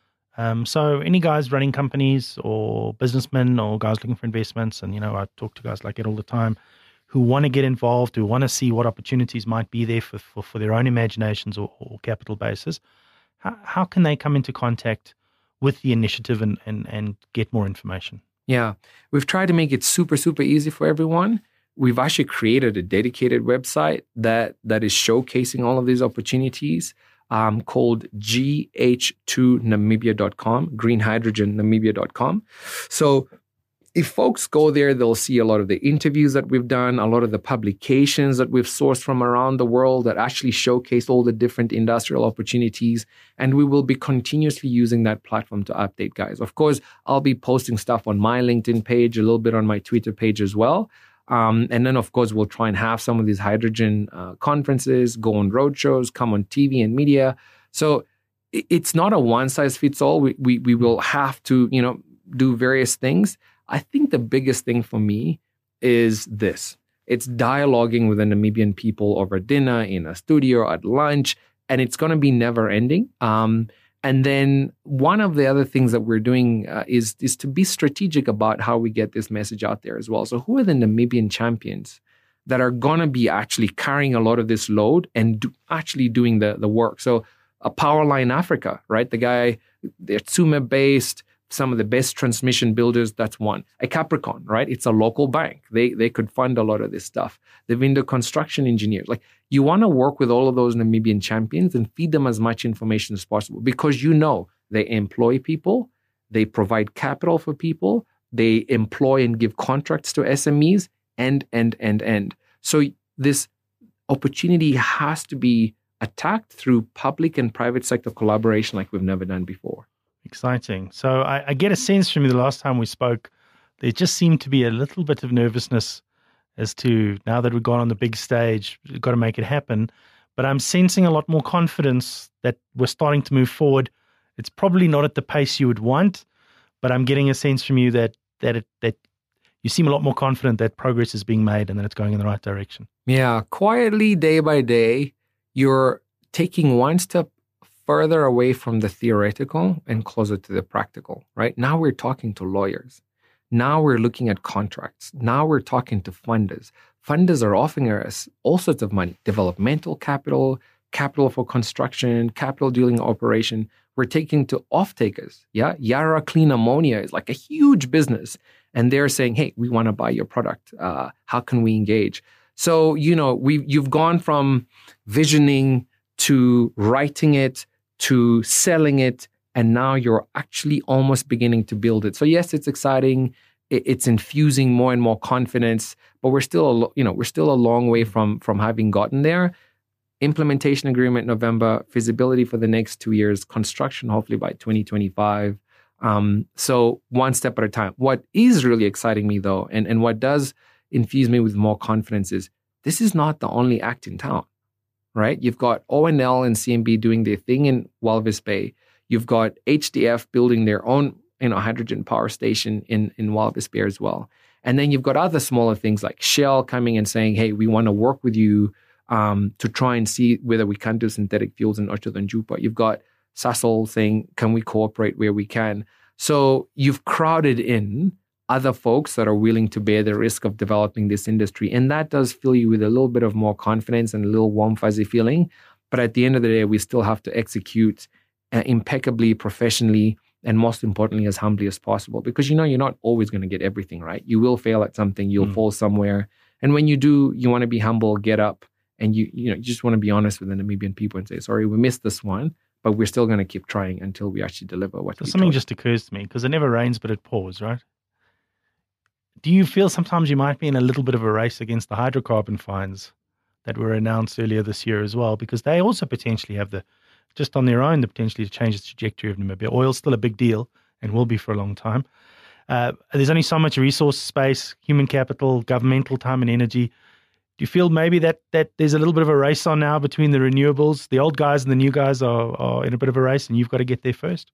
Um, so any guys running companies or businessmen or guys looking for investments, and, you know, I talk to guys like it all the time, who want to get involved, who want to see what opportunities might be there for, for, for their own imaginations or, or capital bases, how, how can they come into contact with the initiative and, and, and get more information? Yeah, we've tried to make it super, super easy for everyone. We've actually created a dedicated website that that is showcasing all of these opportunities um, called G H two namibia dot com, green hydrogen namibia dot com. So if folks go there, they'll see a lot of the interviews that we've done, a lot of the publications that we've sourced from around the world that actually showcase all the different industrial opportunities. And we will be continuously using that platform to update guys. Of course, I'll be posting stuff on my LinkedIn page, a little bit on my Twitter page as well. Um, and then, of course, we'll try and have some of these hydrogen uh, conferences, go on roadshows, come on T V and media. So it's not a one-size-fits-all. We, we, we will have to, you know, do various things. I think the biggest thing for me is this. It's dialoguing with the Namibian people over dinner, in a studio, at lunch, and it's going to be never ending. Um, and then one of the other things that we're doing uh, is, is to be strategic about how we get this message out there as well. So who are the Namibian champions that are going to be actually carrying a lot of this load and do, actually doing the, the work? So a Powerline Africa, right? The guy, they're Tsumeb-based, some of the best transmission builders, that's one. A Capricorn, right? It's a local bank. They they could fund a lot of this stuff. The window construction engineers. Like, you want to work with all of those Namibian champions and feed them as much information as possible, because you know they employ people, they provide capital for people, they employ and give contracts to S M Es, and, and, and, and. So this opportunity has to be attacked through public and private sector collaboration like we've never done before. Exciting. So I, I get a sense from you the last time we spoke, there just seemed to be a little bit of nervousness as to, now that we've gone on the big stage, we've got to make it happen. But I'm sensing a lot more confidence that we're starting to move forward. It's probably not at the pace you would want, but I'm getting a sense from you that that it, that you seem a lot more confident that progress is being made and that it's going in the right direction. Yeah, quietly, day by day, you're taking one step further away from the theoretical and closer to the practical, right? Now we're talking to lawyers. Now we're looking at contracts. Now we're talking to funders. Funders are offering us all sorts of money, developmental capital, capital for construction, capital during operation. We're taking to off-takers. Yeah, Yara Clean Ammonia is like a huge business. And they're saying, hey, we want to buy your product. Uh, how can we engage? So, you know, we you've gone from visioning to writing it, to selling it, and now you're actually almost beginning to build it. So yes, it's exciting. It's infusing more and more confidence, but we're still, you know, we're still a long way from from having gotten there. Implementation agreement November, feasibility for the next two years, construction hopefully by twenty twenty-five. Um, so one step at a time. What is really exciting me though, and, and what does infuse me with more confidence is this is not the only act in town. Right? You've got O N L and C M B doing their thing in Walvis Bay. You've got H D F building their own, you know, hydrogen power station in, in Walvis Bay as well. And then you've got other smaller things like Shell coming and saying, hey, we want to work with you um, to try and see whether we can do synthetic fuels in Otjozondjupa. You've got Sasol saying, can we cooperate where we can? So you've crowded in other folks that are willing to bear the risk of developing this industry. And that does fill you with a little bit of more confidence and a little warm, fuzzy feeling. But at the end of the day, we still have to execute uh, impeccably, professionally, and most importantly, as humbly as possible. Because, you know, you're not always going to get everything right. You will fail at something. You'll mm. fall somewhere. And when you do, you want to be humble, get up, and you, you know, you just want to be honest with the Namibian people and say, sorry, we missed this one, but we're still going to keep trying until we actually deliver what so we something told. just occurs to me, because it never rains, but it pours, right? do you feel sometimes you might be in a little bit of a race against the hydrocarbon fines that were announced earlier this year as well? Because they also potentially have the, just on their own, the potentially to change the trajectory of Namibia. Oil's still a big deal and will be for a long time. Uh, there's only so much resource space, human capital, governmental time and energy. Do you feel maybe that that there's a little bit of a race on now between the renewables? The old guys and the new guys are, are in a bit of a race, and you've got to get there first?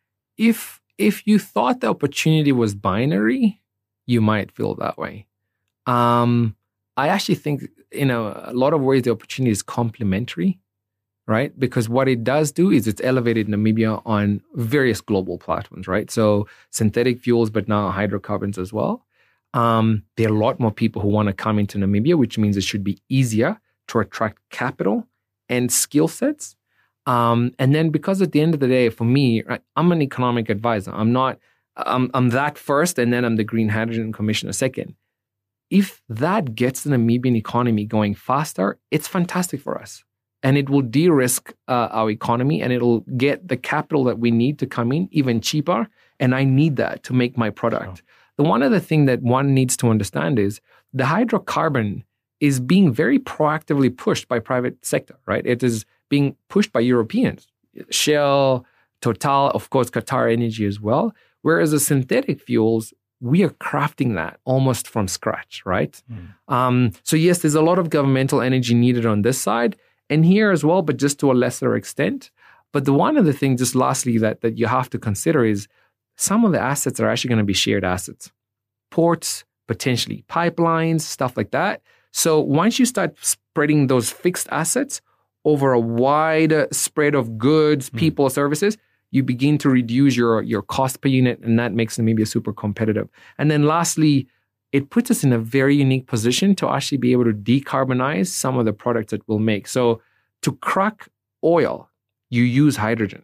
If if you thought the opportunity was binary, you might feel that way. Um, I actually think, in a, a lot of ways, the opportunity is complementary, right? Because what it does do is it's elevated Namibia on various global platforms, right? So synthetic fuels, but now hydrocarbons as well. Um, there are a lot more people who want to come into Namibia, which means it should be easier to attract capital and skill sets. Um, and then because at the end of the day, for me, right, I'm an economic advisor. I'm not, I'm, I'm that first, and then I'm the Green Hydrogen Commissioner second. If that gets the Namibian economy going faster, it's fantastic for us. And it will de-risk uh, our economy, and it'll get the capital that we need to come in even cheaper. And I need that to make my product. Sure. The one other thing that one needs to understand is the hydrocarbon is being very proactively pushed by private sector, right? It is being pushed by Europeans, Shell, Total, of course, Qatar Energy as well. Whereas the synthetic fuels, we are crafting that almost from scratch, right? Mm. Um, so yes, there's a lot of governmental energy needed on this side and here as well, but just to a lesser extent. But the one other thing, just lastly, that, that you have to consider is some of the assets are actually going to be shared assets. Ports, potentially pipelines, stuff like that. So once you start spreading those fixed assets over a wide spread of goods, mm. people, services, you begin to reduce your, your cost per unit, and that makes Namibia super competitive. And then lastly, it puts us in a very unique position to actually be able to decarbonize some of the products that we'll make. So to crack oil, you use hydrogen.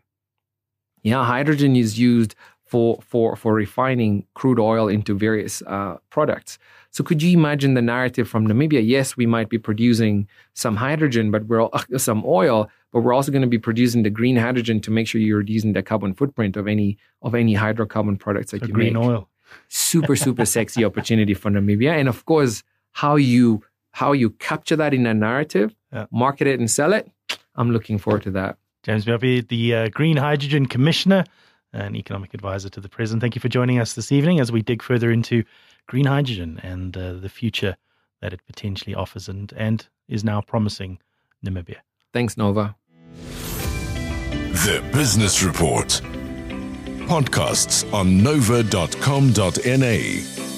Yeah, hydrogen is used for for for refining crude oil into various uh, products. So could you imagine the narrative from Namibia? Yes, we might be producing some hydrogen, but we're uh, some oil, but we're also going to be producing the green hydrogen to make sure you're reducing the carbon footprint of any of any hydrocarbon products that so you green make. Green oil, super super sexy opportunity for Namibia, and of course, how you how you capture that in a narrative, yeah. market it and sell it. I'm looking forward to that. James Murphy, the uh, Green Hydrogen Commissioner, an economic advisor to the President. Thank you for joining us this evening as we dig further into green hydrogen and uh, the future that it potentially offers and, and is now promising Namibia. Thanks, Nova. The Business Report. Podcasts on nova dot com dot n a.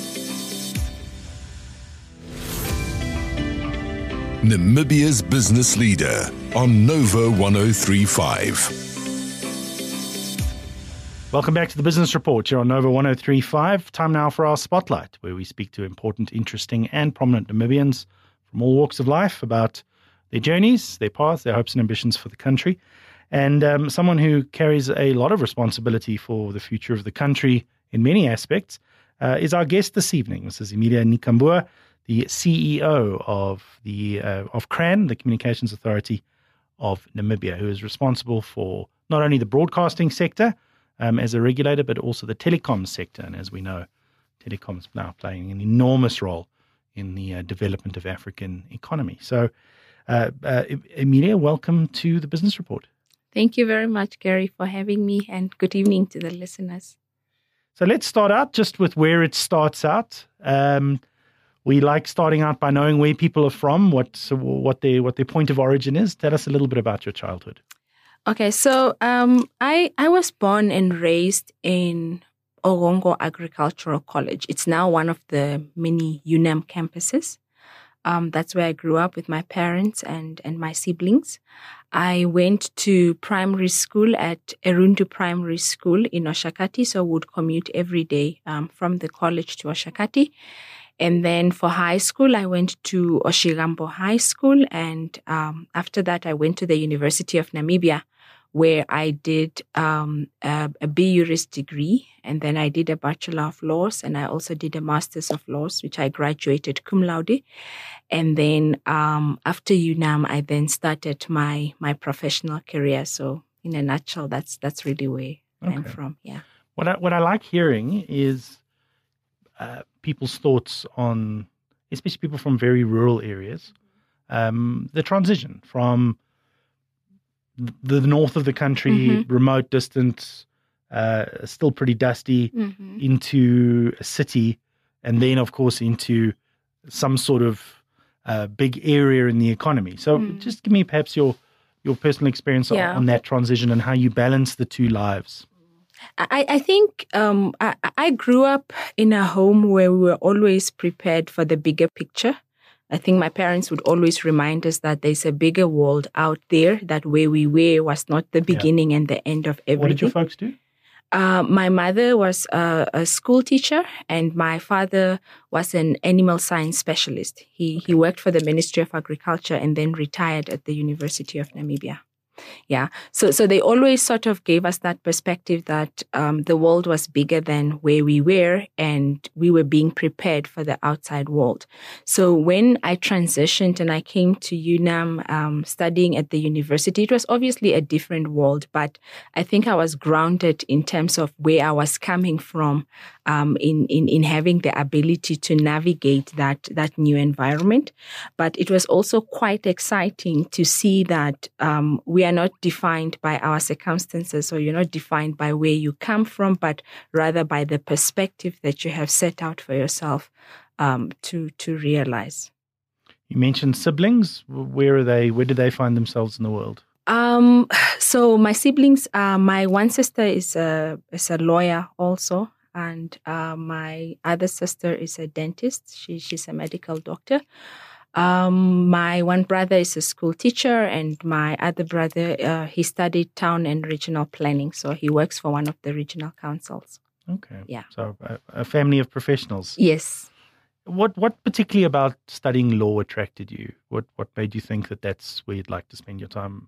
Namibia's business leader on Nova one oh three point five. Welcome back to the Business Report here on Nova one oh three point five. Time now for our Spotlight, where we speak to important, interesting and prominent Namibians from all walks of life about their journeys, their paths, their hopes and ambitions for the country. And um, someone who carries a lot of responsibility for the future of the country in many aspects uh, is our guest this evening. This is Emilia Nikambua, the C E O of the uh, of CRAN, the Communications Authority of Namibia, who is responsible for not only the broadcasting sector, Um, as a regulator, but also the telecom sector. And as we know, telecoms now playing an enormous role in the uh, development of African economy. So, uh, uh, Emilia, welcome to the Business Report. Thank you very much, Gary, for having me, and good evening to the listeners. So let's start out just with where it starts out. Um, we like starting out by knowing where people are from, what so what their what their point of origin is. Tell us a little bit about your childhood. Okay, so um, I I was born and raised in Ogongo Agricultural College. It's now one of the many U N A M campuses. Um, that's where I grew up with my parents and, and my siblings. I went to primary school at Erundu Primary School in Oshakati, so I would commute every day um, from the college to Oshakati. And then for high school, I went to Oshigambo High School. And um, after that, I went to the University of Namibia, where I did um, a, a B Juris degree, and then I did a Bachelor of Laws, and I also did a Master's of Laws, which I graduated cum laude. And then um, after U N A M, I then started my my professional career. So in a nutshell, that's that's really where okay. I'm from. Yeah. What I, what I like hearing is uh, people's thoughts on, especially people from very rural areas, um, the transition from the north of the country, mm-hmm. remote, distant, uh, still pretty dusty, mm-hmm. into a city, and then, of course, into some sort of uh, big area in the economy. So mm. just give me perhaps your your personal experience yeah. on, on that transition and how you balance the two lives. I, I think um, I, I grew up in a home where we were always prepared for the bigger picture. I think my parents would always remind us that there's a bigger world out there, that where we were was not the beginning yeah. and the end of everything. What did your folks do? Uh, my mother was a, a school teacher, and my father was an animal science specialist. He okay. he worked for the Ministry of Agriculture and then retired at the University of Namibia. Yeah, so so they always sort of gave us that perspective that um, the world was bigger than where we were, and we were being prepared for the outside world. So when I transitioned and I came to UNAM um, studying at the university, it was obviously a different world, but I think I was grounded in terms of where I was coming from, um, in, in in having the ability to navigate that that new environment. But it was also quite exciting to see that um, we are not defined by our circumstances, or you're not defined by where you come from, but rather by the perspective that you have set out for yourself um, to to realize. You mentioned siblings. Where are they? Where do they find themselves in the world? Um, so my siblings, uh, my one sister is a is a lawyer also, and uh, my other sister is a dentist. She she's a medical doctor. Um, my one brother is a school teacher, and my other brother, uh, he studied town and regional planning. So he works for one of the regional councils. Okay. Yeah. So a, a family of professionals. Yes. What what particularly about studying law attracted you? What what made you think that that's where you'd like to spend your time?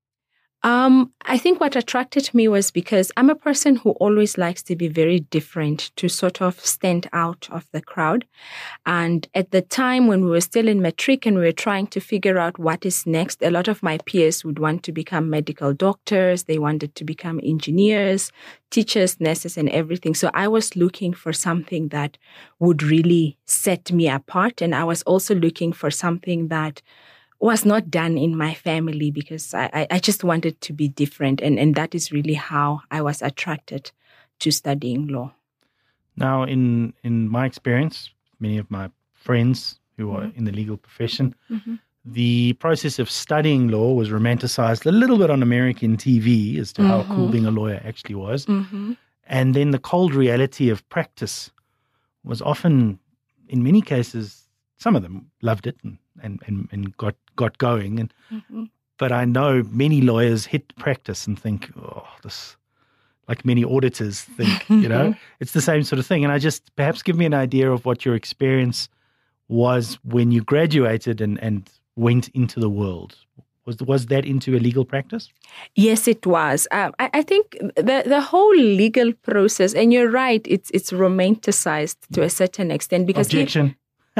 Um, I think what attracted me was because I'm a person who always likes to be very different, to sort of stand out of the crowd. And at the time when we were still in matric and we were trying to figure out what is next, a lot of my peers would want to become medical doctors. They wanted to become engineers, teachers, nurses, and everything. So I was looking for something that would really set me apart. And I was also looking for something that was not done in my family, because I, I just wanted to be different. And, and that is really how I was attracted to studying law. Now, in, in my experience, many of my friends who are mm-hmm. in the legal profession, mm-hmm. the process of studying law was romanticized a little bit on American T V as to mm-hmm. how cool being a lawyer actually was. Mm-hmm. And then the cold reality of practice was often, in many cases, some of them loved it and, and, and, and got, got going. And mm-hmm. But I know many lawyers hit practice and think, oh, this, like many auditors think, you know, it's the same sort of thing. And I just, perhaps give me an idea of what your experience was when you graduated and, and went into the world. Was, was that into a legal practice? Yes, it was. Um, I, I think the, the whole legal process, and you're right, it's it's romanticized to a certain extent. Because Objection.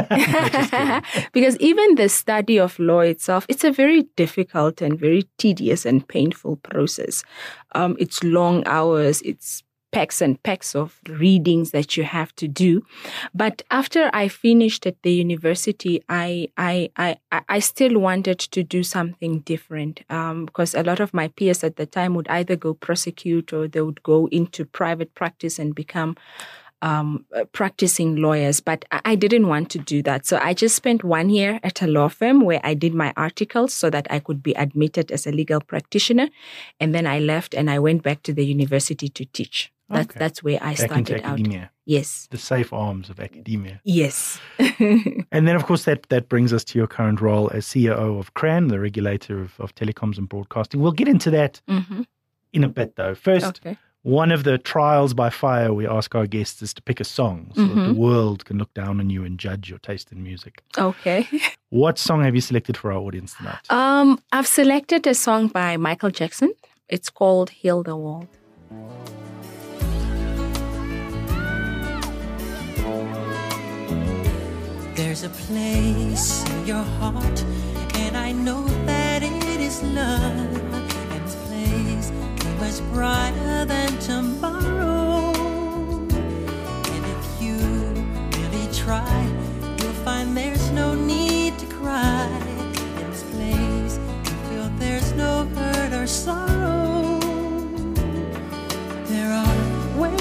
Because even the study of law itself, it's a very difficult and very tedious and painful process. Um, it's long hours, it's packs and packs of readings that you have to do. But after I finished at the university, I I I, I still wanted to do something different, um, because a lot of my peers at the time would either go prosecute or they would go into private practice and become Um, practicing lawyers, but I didn't want to do that. So I just spent one year at a law firm where I did my articles so that I could be admitted as a legal practitioner. And then I left and I went back to the university to teach. That's, okay. that's where I back started into academia. out. Yes. The safe arms of academia. Yes. And then, of course, that, that brings us to your current role as C E O of C R A N, the regulator of, of telecoms and broadcasting. We'll get into that mm-hmm. in a bit, though. First, okay. One of the trials by fire we ask our guests is to pick a song so mm-hmm. that the world can look down on you and judge your taste in music. Okay. What song have you selected for our audience tonight? Um, I've selected a song by Michael Jackson. It's called Heal the World. There's a place in your heart, and I know that it is love, and this place much brighter than tomorrow. And if you really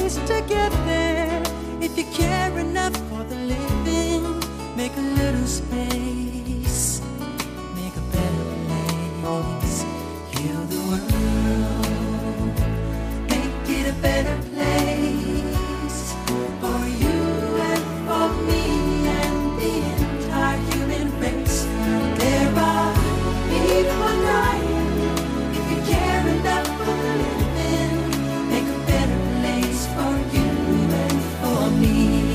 ways to get there. If you care enough for the living, make a little space, make a better place. Heal the world, make it a better place for you and for me and the entire human race. There are people dying. If you care enough for the living, make a better place for you and for me.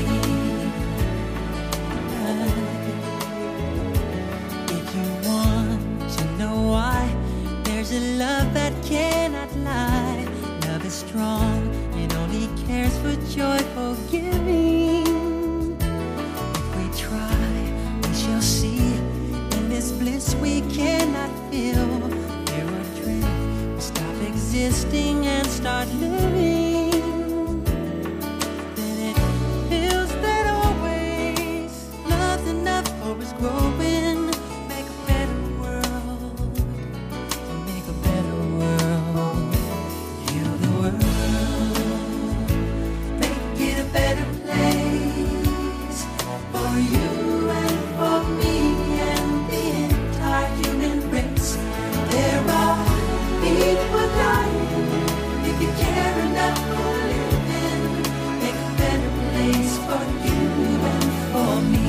If you want to know why, there's a love that cannot lie. Love is strong, it only cares for joyful giving. If we try, we shall see. In this bliss we cannot feel. There are dreams, we stop existing and start living. Then it feels that always love's enough for us growing. Make a better world, make a better world. Heal the world, make it a better place for you and for me and the entire human race. There are people dying. If you care enough for living, make a better place for you and for me.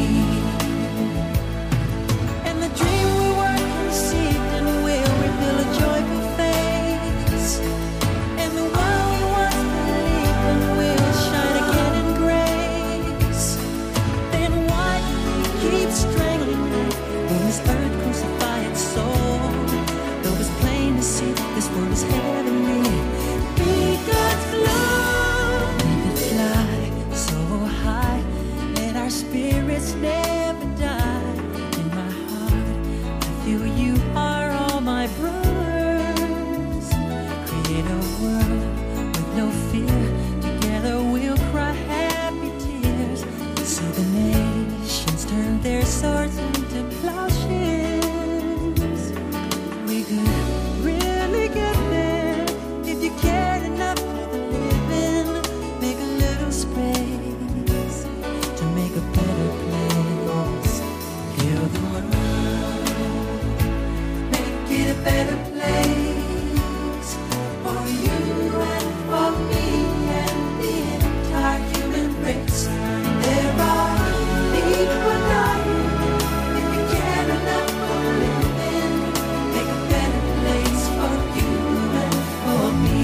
And the dream we were conceived and will reveal a joyful face. And the world we once believed in will shine again in grace. Then why keep strangling me when this earth crucify its soul? Though it's plain to see this world is heavenly. Be God's love. We could fly so high, let our spirits never die. In my heart, I feel you are all my brothers. Create a world with no fear. Together we'll cry happy tears. So the nations turn their swords into plowshares. We could really get there if you cared enough for the living. Make a little space to make a better place. Heal the world, make it a better place for you and for me and the entire human race. There are people dying. If you care enough for the living, make a better place for you and for me.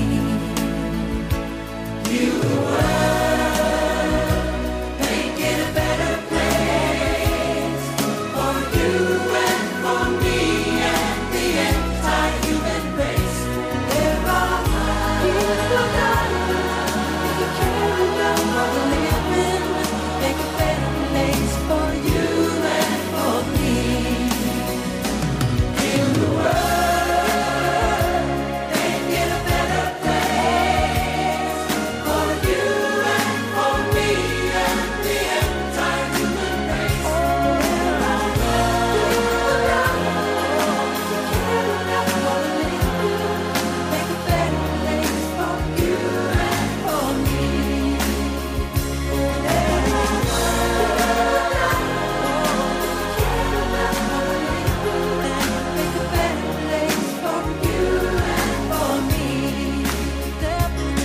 Heal the world, make it a better place for you and for me and the entire human race. There are people dying. If you care enough for the living, make a better place for you and for me. Heal the world, make it a better place for you and for me and the entire human race. There are people dying. If you care enough for the living, make a better place for you and for me. There are people dying. If you care enough for the living, make a better place for you and for me. There are people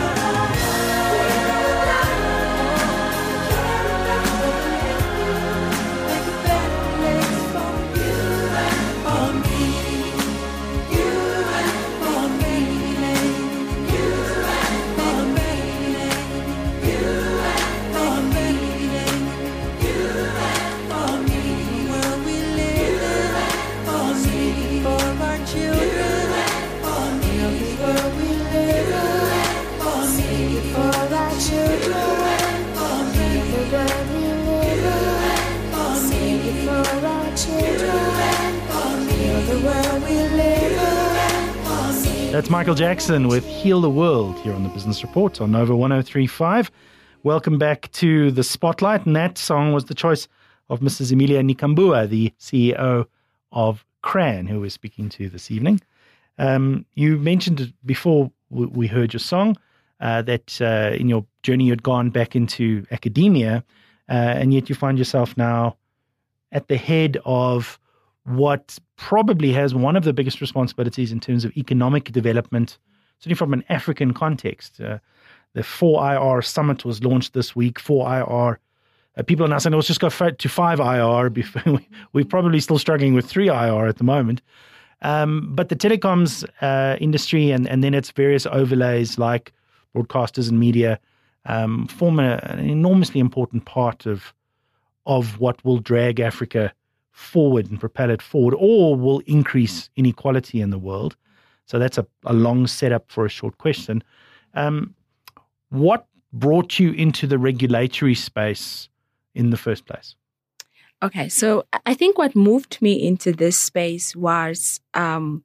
dying. Care enough for the living, make a better place for you and for me. You and for me, you and for me, you and for me, you and for me. World we live in, for me, for our children, for me. The world we live in, for me, for our children, for me. The world we live in, for me, for our children, for me. The world we live in, for me. That's Michael Jackson with Heal the World here on the Business Report on Nova one oh three point five. Welcome back to the Spotlight. And that song was the choice of Missus Emilia Nikambua, the C E O of Cran, who we're speaking to this evening. Um, you mentioned it before we heard your song, uh, that uh, in your journey you'd gone back into academia, uh, and yet you find yourself now at the head of what probably has one of the biggest responsibilities in terms of economic development, certainly from an African context. Uh, the four I R Summit was launched this week. four I R Uh, people are now saying, let's just go to five I R. Before we, we're probably still struggling with three I R at the moment. Um, but the telecoms uh, industry and, and then its various overlays like broadcasters and media um, form a, an enormously important part of of what will drag Africa forward and propel it forward, or will increase inequality in the world. So that's a, a long setup for a short question. Um, what brought you into the regulatory space in the first place? Okay, so I think what moved me into this space was um,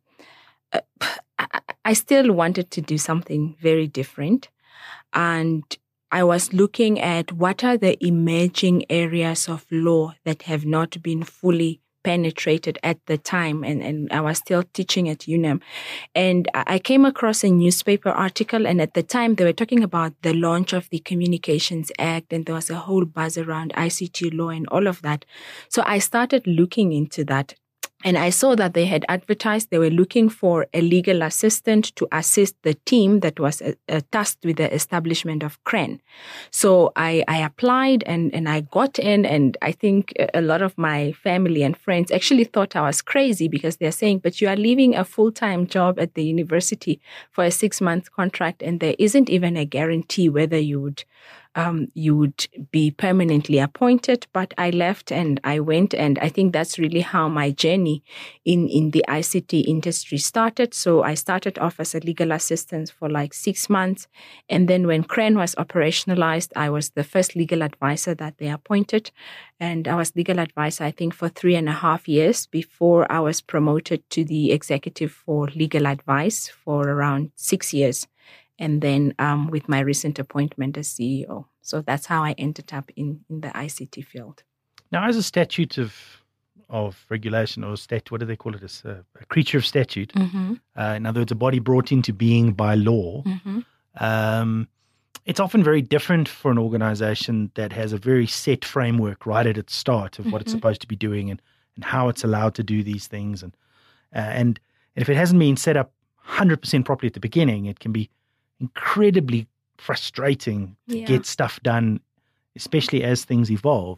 I still wanted to do something very different. And I was looking at what are the emerging areas of law that have not been fully penetrated at the time, and, and I was still teaching at UNAM. And I came across a newspaper article, and at the time they were talking about the launch of the Communications Act, and there was a whole buzz around I C T law and all of that. So I started looking into that. And I saw that they had advertised they were looking for a legal assistant to assist the team that was uh, uh, tasked with the establishment of C R E N. So I, I applied and, and I got in, and I think a lot of my family and friends actually thought I was crazy because they're saying, but you are leaving a full-time job at the university for a six-month contract, and there isn't even a guarantee whether you would Um, you would be permanently appointed. But I left and I went, and I think that's really how my journey in, in the I C T industry started. So I started off as a legal assistant for like six months. And then when C R E N was operationalized, I was the first legal advisor that they appointed. And I was legal advisor, I think, for three and a half years before I was promoted to the executive for legal advice for around six years. And then um, with my recent appointment as C E O. So that's how I ended up in, in the I C T field. Now, as a statute of of regulation, or stat, what do they call it? As a, a creature of statute. Mm-hmm. Uh, in other words, a body brought into being by law. Mm-hmm. Um, it's often very different for an organization that has a very set framework right at its start of what Mm-hmm. it's supposed to be doing and, and how it's allowed to do these things. And, uh, and if it hasn't been set up one hundred percent properly at the beginning, it can be incredibly frustrating to Yeah. get stuff done, especially as things evolve.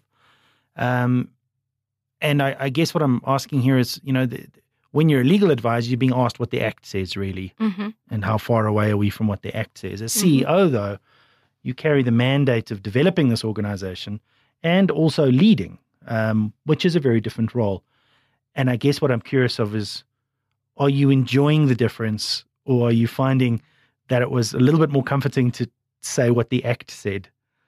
Um, and I, I guess what I'm asking here is, you know, the, when you're a legal advisor, you're being asked what the Act says, really, Mm-hmm. and how far away are we from what the Act says. As C E O, though, you carry the mandate of developing this organization and also leading, um, which is a very different role. And I guess what I'm curious of is, are you enjoying the difference, or are you finding that it was a little bit more comforting to say what the Act said?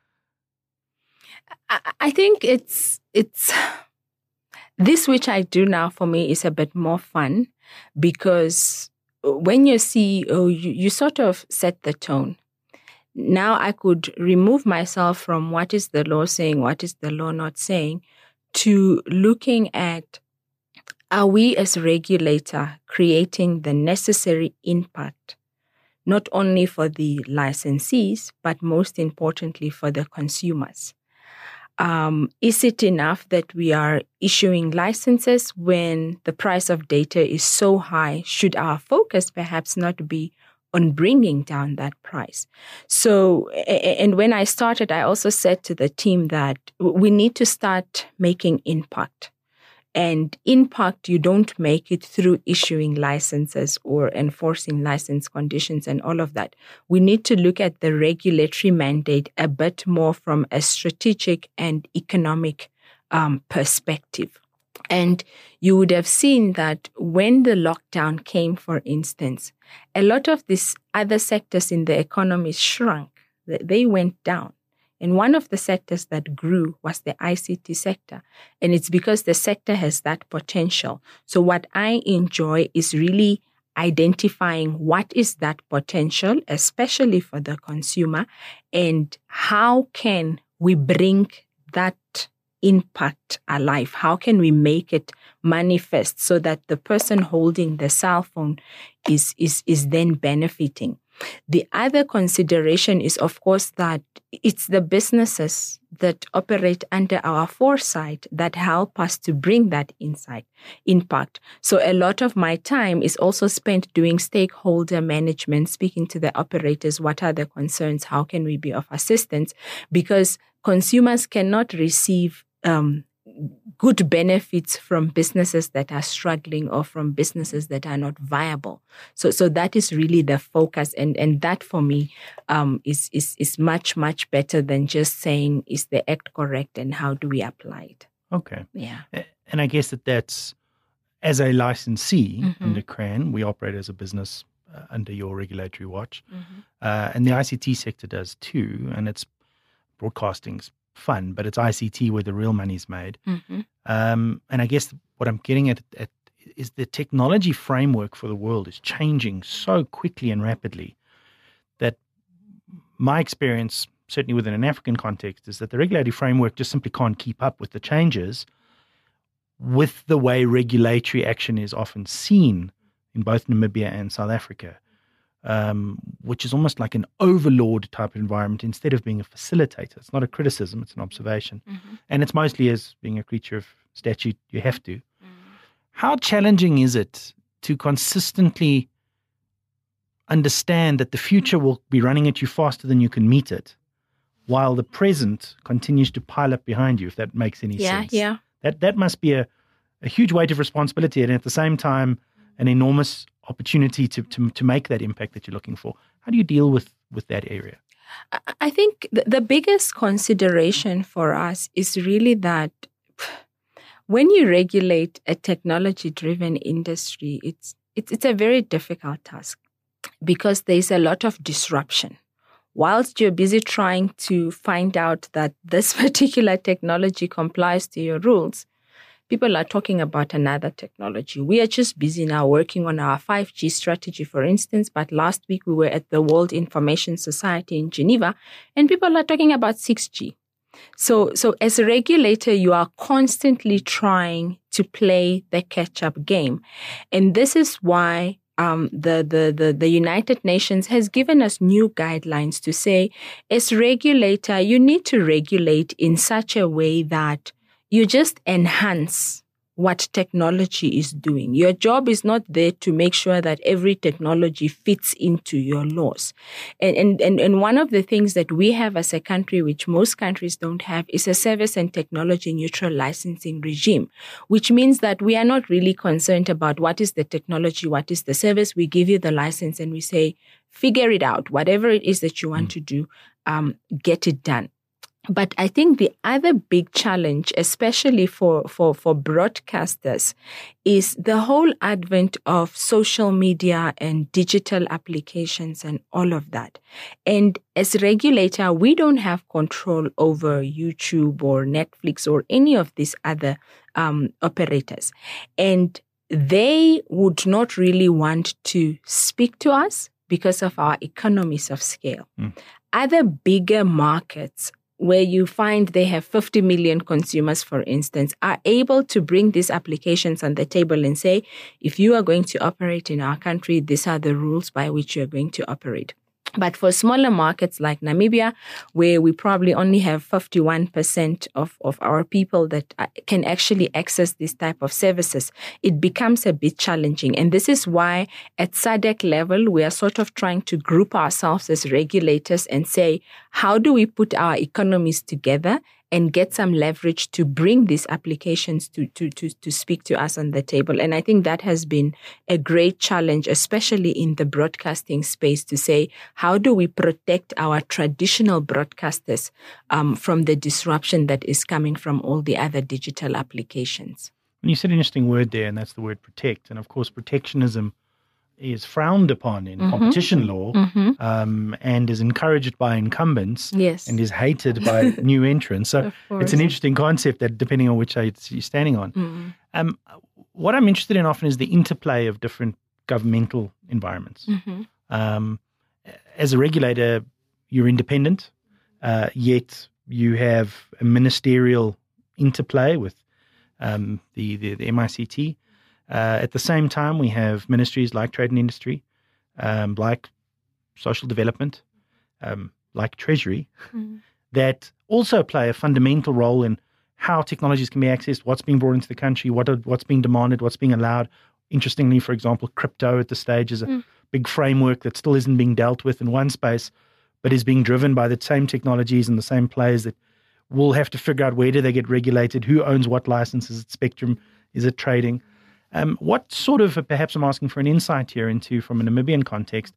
I, I think it's it's this which I do now for me is a bit more fun, because when you're C E O, you, you sort of set the tone. Now I could remove myself from what is the law saying, what is the law not saying, to looking at, are we as regulator creating the necessary impact, not only for the licensees, but most importantly for the consumers? Um, is it enough that we are issuing licenses when the price of data is so high? Should our focus perhaps not be on bringing down that price? So, and when I started, I also said to the team that we need to start making impact. And impact, you don't make it through issuing licenses or enforcing license conditions and all of that. We need to look at the regulatory mandate a bit more from a strategic and economic um, perspective. And you would have seen that when the lockdown came, for instance, a lot of these other sectors in the economy shrunk. They went down. And one of the sectors that grew was the I C T sector. And it's because the sector has that potential. So what I enjoy is really identifying what is that potential, especially for the consumer, and how can we bring that impact alive? How can we make it manifest so that the person holding the cell phone is, is, is then benefiting? The other consideration is, of course, that it's the businesses that operate under our foresight that help us to bring that insight, impact. So a lot of my time is also spent doing stakeholder management, speaking to the operators. What are the concerns? How can we be of assistance? Because consumers cannot receive um, good benefits from businesses that are struggling or from businesses that are not viable. So, so that is really the focus, and and that for me um, is is is much much better than just saying, is the act correct and how do we apply it? Okay. Yeah. And I guess that that's, as a licensee Mm-hmm. under C R A N, we operate as a business uh, under your regulatory watch, Mm-hmm. uh, and the I C T sector does too. And it's broadcasting's fun, but it's I C T where the real money's made. Mm-hmm. Um, and I guess what I'm getting at, at is the technology framework for the world is changing so quickly and rapidly that my experience, certainly within an African context, is that the regulatory framework just simply can't keep up with the changes with the way regulatory action is often seen in both Namibia and South Africa, um, which is almost like an overlord type of environment instead of being a facilitator. It's not a criticism, it's an observation. Mm-hmm. And it's mostly, as being a creature of statute, you have to. How challenging is it to consistently understand that the future will be running at you faster than you can meet it, while the present continues to pile up behind you, if that makes any Yeah, sense? yeah. That that must be a, a huge weight of responsibility, and at the same time, an enormous opportunity to, to, to make that impact that you're looking for. How do you deal with, with that area? I- I think the, the biggest consideration for us is really that when you regulate a technology-driven industry, it's, it's it's a very difficult task because there's a lot of disruption. Whilst you're busy trying to find out that this particular technology complies to your rules, people are talking about another technology. We are just busy now working on our five G strategy, for instance, but last week we were at the World Information Society in Geneva, and people are talking about six G. So, so as a regulator, you are constantly trying to play the catch-up game. And this is why um, the, the, the, the United Nations has given us new guidelines to say, as regulator, you need to regulate in such a way that you just enhance what technology is doing. Your job is not there to make sure that every technology fits into your laws. And, and, and, and one of the things that we have as a country, which most countries don't have, is a service and technology neutral licensing regime, which means that we are not really concerned about what is the technology, what is the service. We give you the license and we say, figure it out. Whatever it is that you want mm. to do, um, get it done. But I think the other big challenge, especially for, for, for broadcasters, is the whole advent of social media and digital applications and all of that. And as a regulator, we don't have control over YouTube or Netflix or any of these other um, operators. And they would not really want to speak to us because of our economies of scale. Mm. Other bigger markets where you find they have fifty million consumers, for instance, are able to bring these applications on the table and say, if you are going to operate in our country, these are the rules by which you're going to operate. But for smaller markets like Namibia, where we probably only have fifty-one percent of, of our people that can actually access this type of services, it becomes a bit challenging. And this is why at S A D C level, we are sort of trying to group ourselves as regulators and say, how do we put our economies together and get some leverage to bring these applications to, to, to, to speak to us on the table? And I think that has been a great challenge, especially in the broadcasting space, to say, how do we protect our traditional broadcasters um, from the disruption that is coming from all the other digital applications? And you said an interesting word there, and that's the word protect. And of course, protectionism is frowned upon in mm-hmm. competition law mm-hmm. um, and is encouraged by incumbents yes. and is hated by new entrants. So it's an interesting concept that depending on which side you're standing on. Mm-hmm. Um, what I'm interested in often is the interplay of different governmental environments. Mm-hmm. Um, as a regulator, you're independent, uh, yet you have a ministerial interplay with um, the, the, the M I C T. Uh, at the same time, we have ministries like Trade and Industry, um, like social development, um, like Treasury, mm. that also play a fundamental role in how technologies can be accessed, what's being brought into the country, what are, what's being demanded, what's being allowed. Interestingly, for example, crypto at this stage is a mm. big framework that still isn't being dealt with in one space, but is being driven by the same technologies and the same players that will have to figure out where do they get regulated, who owns what license, is it spectrum, is it trading. Um, what sort of, perhaps I'm asking for an insight here into, from a Namibian context,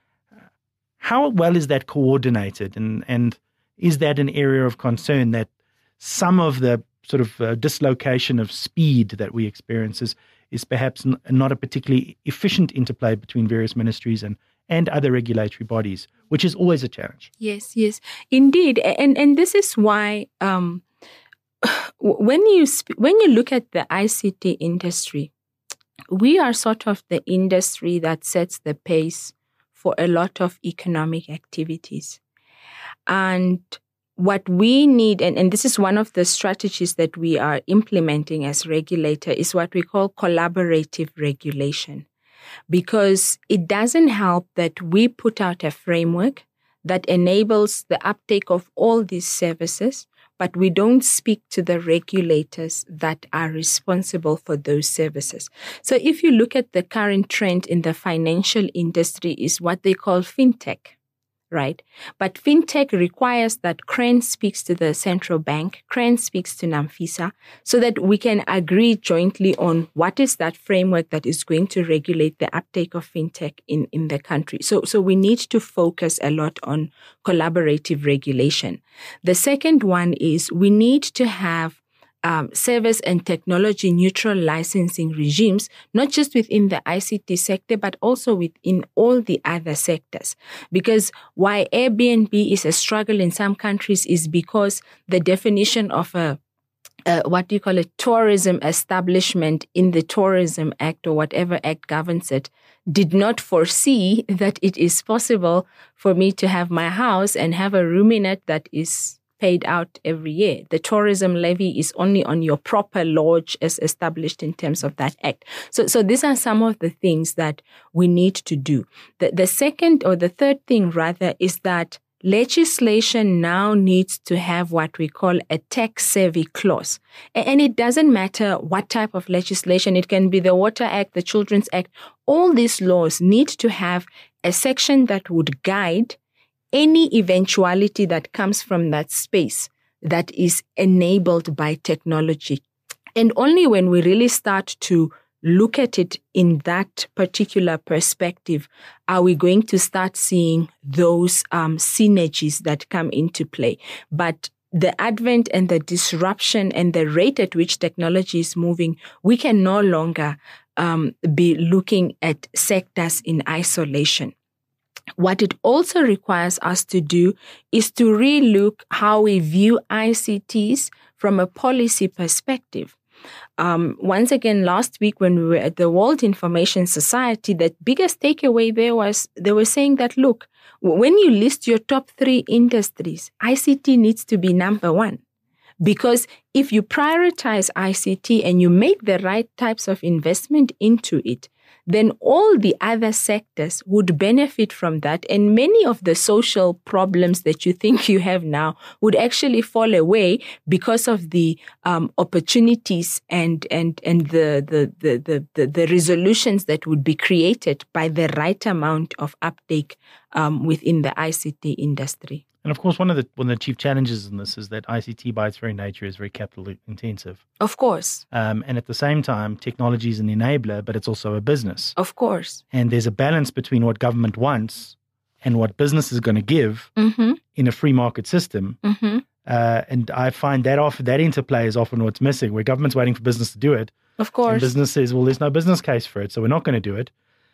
how well is that coordinated, and, and is that an area of concern that some of the sort of uh, dislocation of speed that we experience is, is perhaps n- not a particularly efficient interplay between various ministries and, and other regulatory bodies, which is always a challenge? Yes, yes, indeed. And and this is why um, when you sp- when you look at the I C T industry, we are sort of the industry that sets the pace for a lot of economic activities. And what we need, and, and this is one of the strategies that we are implementing as regulator, is what we call collaborative regulation. Because it doesn't help that we put out a framework that enables the uptake of all these services, but we don't speak to the regulators that are responsible for those services. So if you look at the current trend in the financial industry, is what they call fintech, right? But fintech requires that C R A N speaks to the central bank, C R A N speaks to NAMFISA, so that we can agree jointly on what is that framework that is going to regulate the uptake of fintech in, in the country. So, so we need to focus a lot on collaborative regulation. The second one is we need to have Um, service and technology neutral licensing regimes, not just within the I C T sector, but also within all the other sectors. Because why Airbnb is a struggle in some countries is because the definition of a Uh, what do you call it, tourism establishment in the Tourism Act or whatever act governs it, did not foresee that it is possible for me to have my house and have a room in it that is paid out every year. The tourism levy is only on your proper lodge as established in terms of that act. So, so these are some of the things that we need to do. The, the second or the third thing rather is that legislation now needs to have what we call a tech-savvy clause. And it doesn't matter what type of legislation. It can be the Water Act, the Children's Act. All these laws need to have a section that would guide any eventuality that comes from that space that is enabled by technology. And only when we really start to look at it in that particular perspective are we going to start seeing those um, synergies that come into play. But the advent and the disruption and the rate at which technology is moving, we can no longer um, be looking at sectors in isolation. What it also requires us to do is to relook how we view I C Ts from a policy perspective. Um, once again, last week when we were at the World Information Society, the biggest takeaway there was they were saying that, look, when you list your top three industries, I C T needs to be number one. Because if you prioritize I C T and you make the right types of investment into it, then all the other sectors would benefit from that. And many of the social problems that you think you have now would actually fall away because of the um, opportunities and and and the the, the the the the resolutions that would be created by the right amount of uptake um, within the I C T industry. And of course, one of the one of the chief challenges in this is that I C T by its very nature is very capital intensive. Of course. Um, and at the same time, technology is an enabler, but it's also a business. Of course. And there's a balance between what government wants and what business is going to give mm-hmm. in a free market system. Mm-hmm. Uh, and I find that off that interplay is often what's missing, where government's waiting for business to do it. Of course. And business says, well, there's no business case for it, so we're not going to do it.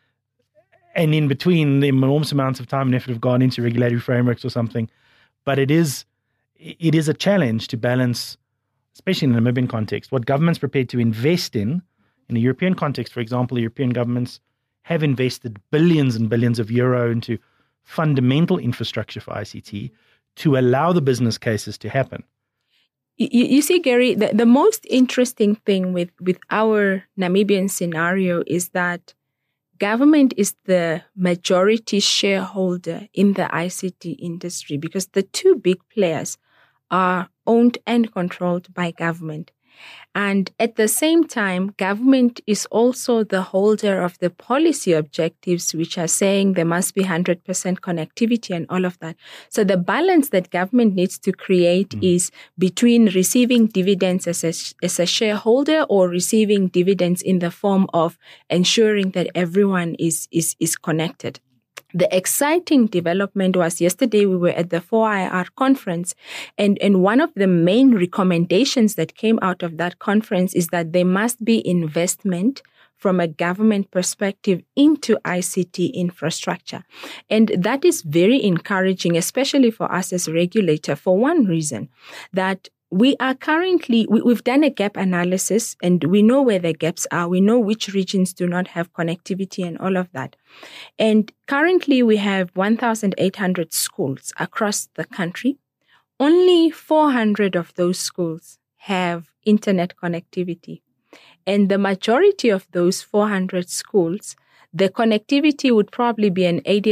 And in between, the enormous amounts of time and effort have gone into regulatory frameworks or something. But it is it is a challenge to balance, especially in the Namibian context, what government's prepared to invest in. In a European context, for example, European governments have invested billions and billions of euro into fundamental infrastructure for I C T to allow the business cases to happen. You, you see, Gary, the, the most interesting thing with, with our Namibian scenario is that government is the majority shareholder in the I C T industry because the two big players are owned and controlled by government. And at the same time, government is also the holder of the policy objectives, which are saying there must be one hundred percent connectivity and all of that. So the balance that government needs to create mm. is between receiving dividends as a, as a shareholder or receiving dividends in the form of ensuring that everyone is, is, is connected. The exciting development was yesterday we were at the four I R conference, and, and one of the main recommendations that came out of that conference is that there must be investment from a government perspective into I C T infrastructure. And that is very encouraging, especially for us as a regulator, for one reason, that we are currently, we, we've done a gap analysis and we know where the gaps are. We know which regions do not have connectivity and all of that. And currently we have one thousand eight hundred schools across the country. Only four hundred of those schools have internet connectivity. And the majority of those four hundred schools, the connectivity would probably be an A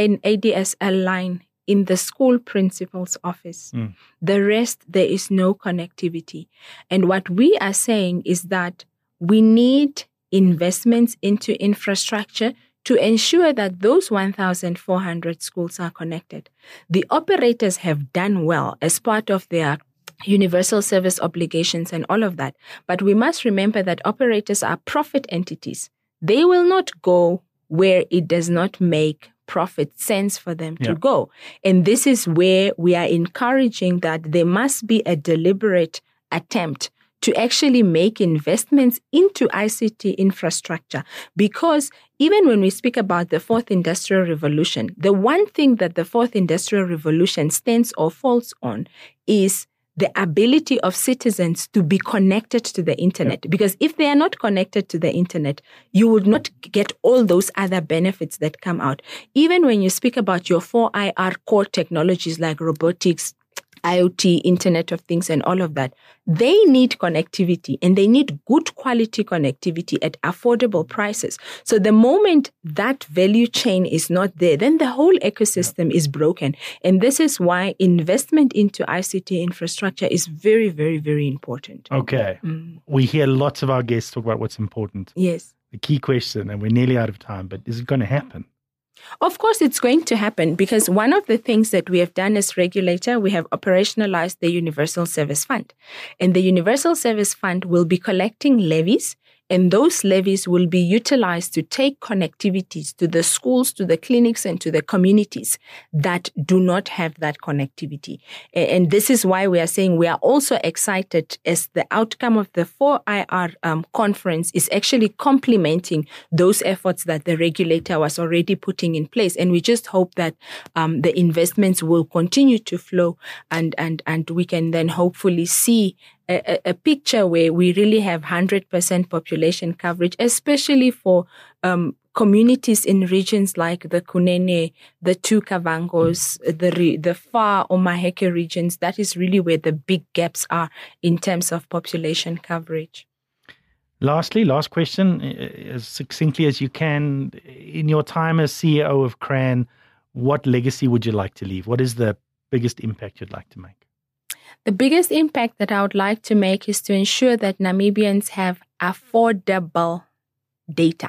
D S L line in the school principal's office. Mm. The rest, there is no connectivity. And what we are saying is that we need investments into infrastructure to ensure that those one thousand four hundred schools are connected. The operators have done well as part of their universal service obligations and all of that. But we must remember that operators are profit entities. They will not go where it does not make profit sense for them yeah. to go. And this is where we are encouraging that there must be a deliberate attempt to actually make investments into I C T infrastructure. Because even when we speak about the fourth industrial revolution, the one thing that the fourth industrial revolution stands or falls on is the ability of citizens to be connected to the internet. Yep. Because if they are not connected to the internet, you would not get all those other benefits that come out. Even when you speak about your four I R core technologies like robotics, IoT, Internet of Things, and all of that, they need connectivity and they need good quality connectivity at affordable prices. So the moment that value chain is not there, then the whole ecosystem is broken. And this is why investment into I C T infrastructure is very, very, very important. Okay. Mm. We hear lots of our guests talk about what's important. Yes. The key question, and we're nearly out of time, but is it going to happen? Of course, it's going to happen because one of the things that we have done as regulator, we have operationalized the Universal Service Fund. And the Universal Service Fund will be collecting levies, and those levies will be utilized to take connectivities to the schools, to the clinics, and to the communities that do not have that connectivity. And this is why we are saying we are also excited as the outcome of the four I R um, conference is actually complementing those efforts that the regulator was already putting in place. And we just hope that um, the investments will continue to flow and, and, and we can then hopefully see A, a picture where we really have one hundred percent population coverage, especially for um, communities in regions like the Kunene, the two Kavangos, the the far Omaheke regions. That is really where the big gaps are in terms of population coverage. Lastly, last question, as succinctly as you can, in your time as C E O of CRAN, what legacy would you like to leave? What is the biggest impact you'd like to make? The biggest impact that I would like to make is to ensure that Namibians have affordable data.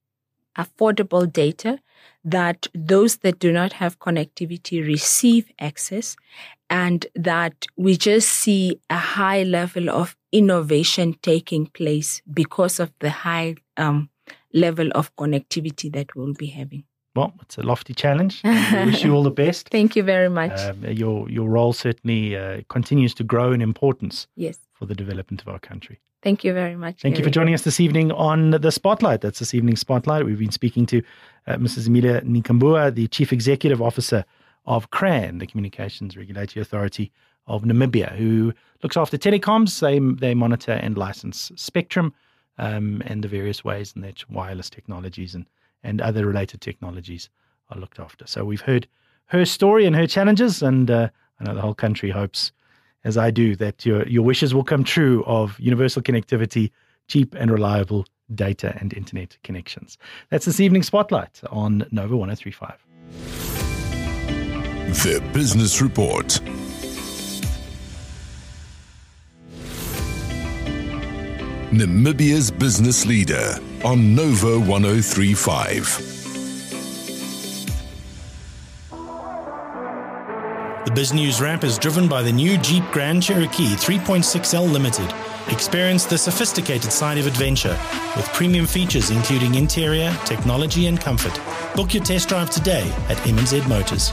Affordable data that those that do not have connectivity receive access, and that we just see a high level of innovation taking place because of the high um, level of connectivity that we'll be having. Well, it's a lofty challenge. I wish you all the best. Thank you very much. Um, your your role certainly uh, continues to grow in importance yes. for the development of our country. Thank you very much. Thank Eric. you for joining us this evening on The Spotlight. That's this evening's Spotlight. We've been speaking to uh, Missus Emilia Nikambua, the Chief Executive Officer of CRAN, the Communications Regulatory Authority of Namibia, who looks after telecoms. They, they monitor and license spectrum um, and the various ways in which wireless technologies and and other related technologies are looked after. So we've heard her story and her challenges, and uh, I know the whole country hopes, as I do, that your, your wishes will come true of universal connectivity, cheap and reliable data and internet connections. That's this evening Spotlight on Nova one oh three point five. The Business Report. Namibia's business leader on Nova one oh three point five. The Biz News Wrap is driven by the new Jeep Grand Cherokee three point six L Limited. Experience the sophisticated side of adventure with premium features including interior, technology and comfort. Book your test drive today at M N Z Motors.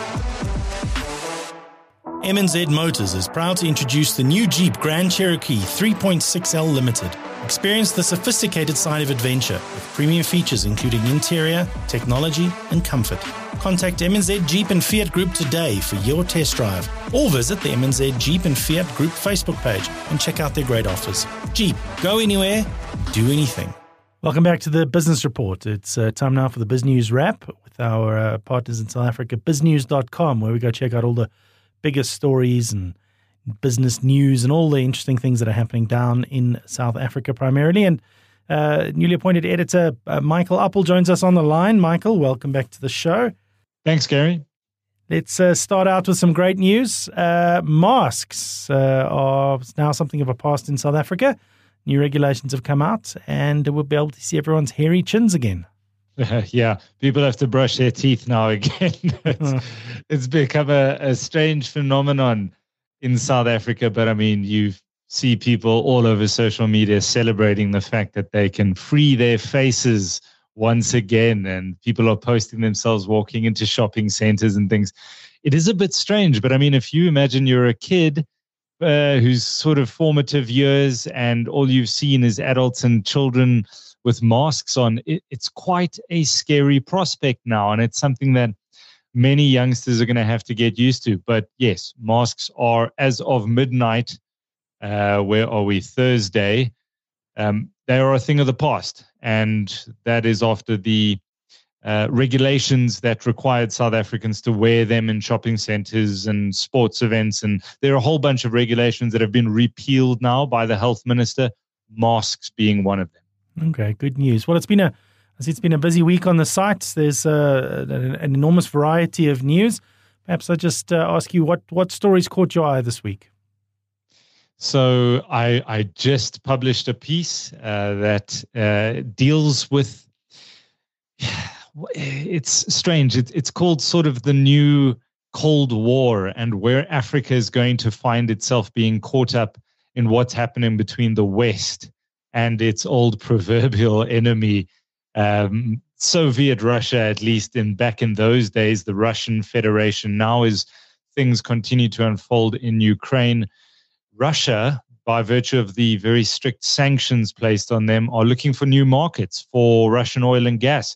M N Z Motors is proud to introduce the new Jeep Grand Cherokee three point six L Limited. Experience the sophisticated side of adventure with premium features including interior, technology and comfort. Contact M N Z Jeep and Fiat Group today for your test drive, or visit the M N Z Jeep and Fiat Group Facebook page and check out their great offers. Jeep, go anywhere, do anything. Welcome back to the Business Report. It's uh, time now for the Biz News Wrap with our uh, partners in South Africa, biz news dot com, where we go check out all the biggest stories and business news and all the interesting things that are happening down in South Africa primarily. And uh, newly appointed editor uh, Michael Appel joins us on the line. Michael, welcome back to the show. Thanks, Gary. Let's uh, start out with some great news. Uh, masks uh, are now something of a past in South Africa. New regulations have come out and we'll be able to see everyone's hairy chins again. Uh, yeah, people have to brush their teeth now again. it's, uh. it's become a, a strange phenomenon in South Africa, but I mean, you see people all over social media celebrating the fact that they can free their faces once again, and people are posting themselves walking into shopping centers and things. It is a bit strange, but I mean, if you imagine you're a kid uh, who's sort of formative years and all you've seen is adults and children with masks on, it, it's quite a scary prospect now, and it's something that many youngsters are going to have to get used to. But yes, masks are, as of midnight, uh, where are we, Thursday, um, they are a thing of the past. And that is after the uh, regulations that required South Africans to wear them in shopping centers and sports events. And there are a whole bunch of regulations that have been repealed now by the health minister, masks being one of them. Okay, good news. Well, it's been a, I see it's been a busy week on the site. There's uh, an, an enormous variety of news. Perhaps I just uh, ask you what, what stories caught your eye this week? So I, I just published a piece uh, that uh, deals with, it's strange. It, it's called sort of the new Cold War and where Africa is going to find itself being caught up in what's happening between the West and its old proverbial enemy, um, Soviet Russia, at least in back in those days, the Russian Federation. Now as things continue to unfold in Ukraine, Russia, by virtue of the very strict sanctions placed on them, are looking for new markets for Russian oil and gas.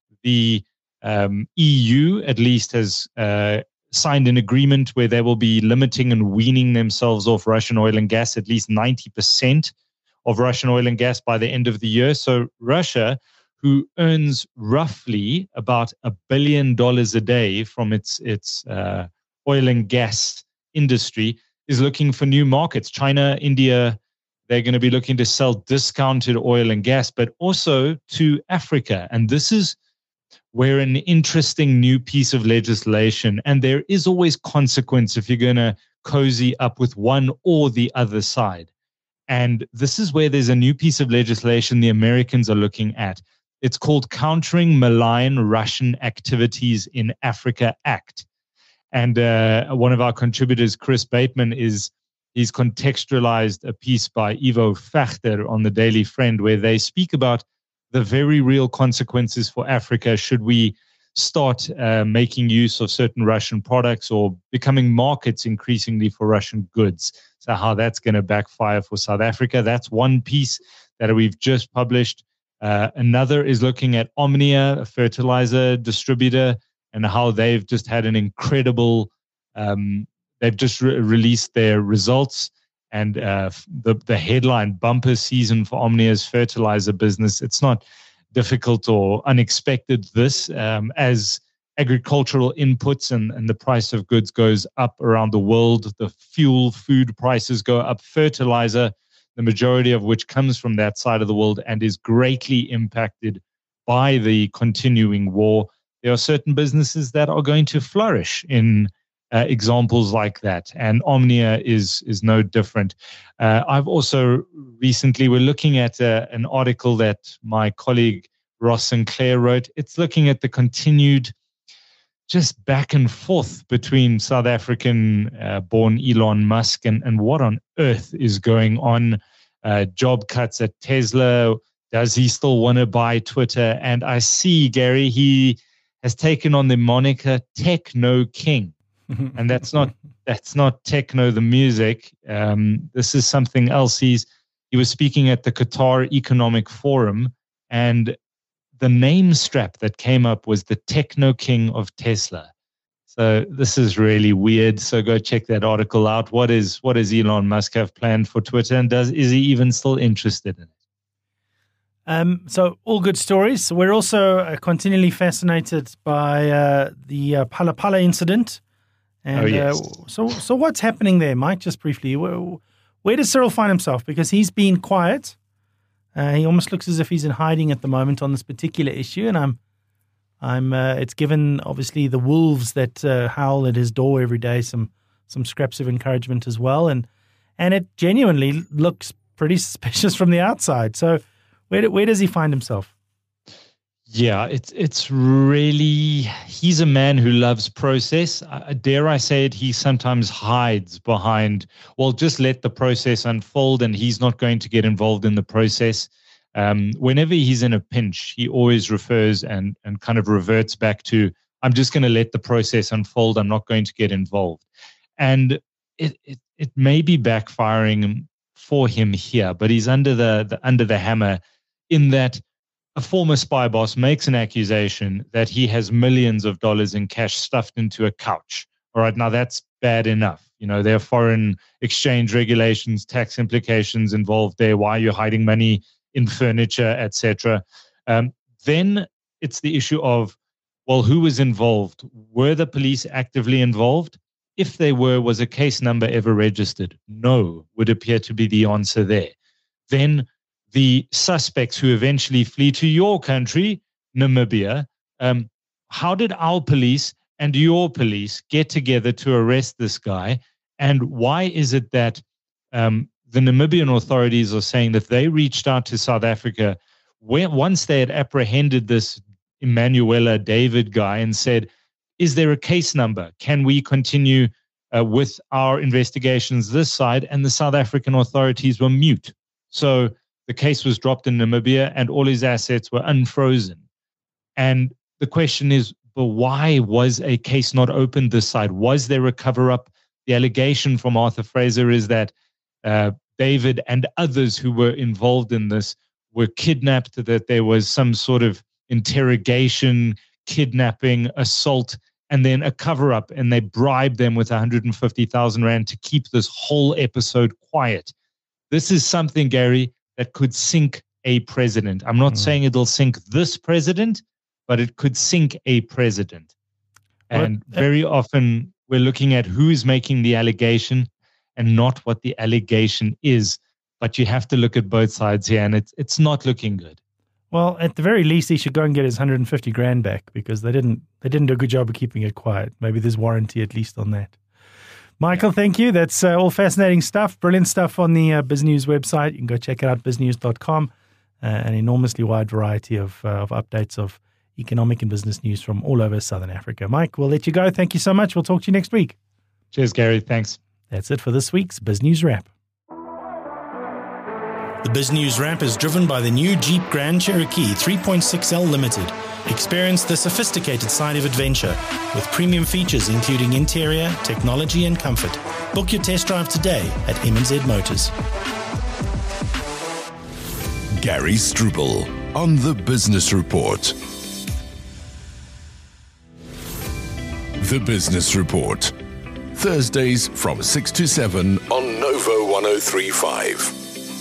The um, E U, at least, has uh, signed an agreement where they will be limiting and weaning themselves off Russian oil and gas, at least ninety percent of Russian oil and gas by the end of the year. So Russia, who earns roughly about a billion dollars a day from its, its uh, oil and gas industry, is looking for new markets. China, India, they're going to be looking to sell discounted oil and gas, but also to Africa. And this is where an interesting new piece of legislation, and there is always consequence if you're going to cozy up with one or the other side. And this is where there's a new piece of legislation the Americans are looking at. It's called Countering Malign Russian Activities in Africa Act. And uh, one of our contributors, Chris Bateman, is he's contextualized a piece by Ivo Fachter on the Daily Friend where they speak about the very real consequences for Africa should we start uh, making use of certain Russian products or becoming markets increasingly for Russian goods. So how that's going to backfire for South Africa. That's one piece that we've just published. Uh, another is looking at Omnia, a fertilizer distributor, and how they've just had an incredible, um, they've just re- released their results. And uh, the, the headline bumper season for Omnia's fertilizer business, it's not difficult or unexpected this um, as agricultural inputs and, and the price of goods goes up around the world. The fuel, food prices go up. Fertilizer, the majority of which comes from that side of the world and is greatly impacted by the continuing war, there are certain businesses that are going to flourish in uh, examples like that. And Omnia is is no different. Uh, I've also recently, we're looking at a, an article that my colleague Ross Sinclair wrote. It's looking at the continued just back and forth between South African-born uh, Elon Musk and, and what on earth is going on. Uh, job cuts at Tesla. Does he still want to buy Twitter? And I see, Gary, he has taken on the moniker Techno King. And that's not that's not techno, the music. Um, this is something else. He's he was speaking at the Qatar Economic Forum, and the name strap that came up was the Techno King of Tesla. So this is really weird. So go check that article out. What is what does Elon Musk have planned for Twitter, and does is he even still interested in it? Um, so all good stories. We're also uh, continually fascinated by uh, the uh, Phala Phala incident. And oh, yes. uh, so, so what's happening there, Mike? Just briefly, where, where does Cyril find himself? Because he's been quiet. Uh, he almost looks as if he's in hiding at the moment on this particular issue. And I'm, I'm. Uh, it's given obviously the wolves that uh, howl at his door every day some some scraps of encouragement as well. And and it genuinely looks pretty suspicious from the outside. So where where does he find himself? Yeah, it's it's really, he's a man who loves process. Uh, dare I say it, he sometimes hides behind, well, just let the process unfold and he's not going to get involved in the process. Um, whenever he's in a pinch, he always refers and, and kind of reverts back to, I'm just going to let the process unfold. I'm not going to get involved. And it, it, it may be backfiring for him here, but he's under the, the under the hammer in that a former spy boss makes an accusation that he has millions of dollars in cash stuffed into a couch. All right, now that's bad enough. You know, there are foreign exchange regulations, tax implications involved there. Why are you hiding money in furniture, et cetera? Um, then it's the issue of, well, who was involved? Were the police actively involved? If they were, was a case number ever registered? No, would appear to be the answer there. Then the suspects who eventually flee to your country, Namibia, um, how did our police and your police get together to arrest this guy? And why is it that um, the Namibian authorities are saying that they reached out to South Africa when, once they had apprehended this Emanuela David guy and said, is there a case number? Can we continue uh, with our investigations this side? And the South African authorities were mute. So the case was dropped in Namibia and all his assets were unfrozen. And the question is, but why was a case not opened this side? Was there a cover-up? The allegation from Arthur Fraser is that uh, David and others who were involved in this were kidnapped, that there was some sort of interrogation, kidnapping, assault, and then a cover-up, and they bribed them with one hundred fifty thousand rand to keep this whole episode quiet. This is something, Gary, that could sink a president. I'm not mm. saying it'll sink this president, but it could sink a president. And but, uh, very often we're looking at who is making the allegation and not what the allegation is. But you have to look at both sides here, and it's it's not looking good. Well, at the very least, he should go and get his one hundred fifty grand back because they didn't they didn't do a good job of keeping it quiet. Maybe there's warranty at least on that. Michael, yeah. Thank you. That's uh, all fascinating stuff. Brilliant stuff on the uh, BizNews website. You can go check it out, biz news dot com. Uh, an enormously wide variety of, uh, of updates of economic and business news from all over Southern Africa. Mike, we'll let you go. Thank you so much. We'll talk to you next week. Cheers, Gary. Thanks. That's it for this week's BizNews Wrap. The BizNews Wrap is driven by the new Jeep Grand Cherokee three point six L Limited. Experience the sophisticated side of adventure with premium features including interior, technology and comfort. Book your test drive today at M and Z Motors. Gary Struble on the Business Report. The Business Report. Thursdays from six to seven on Novo one oh three point five.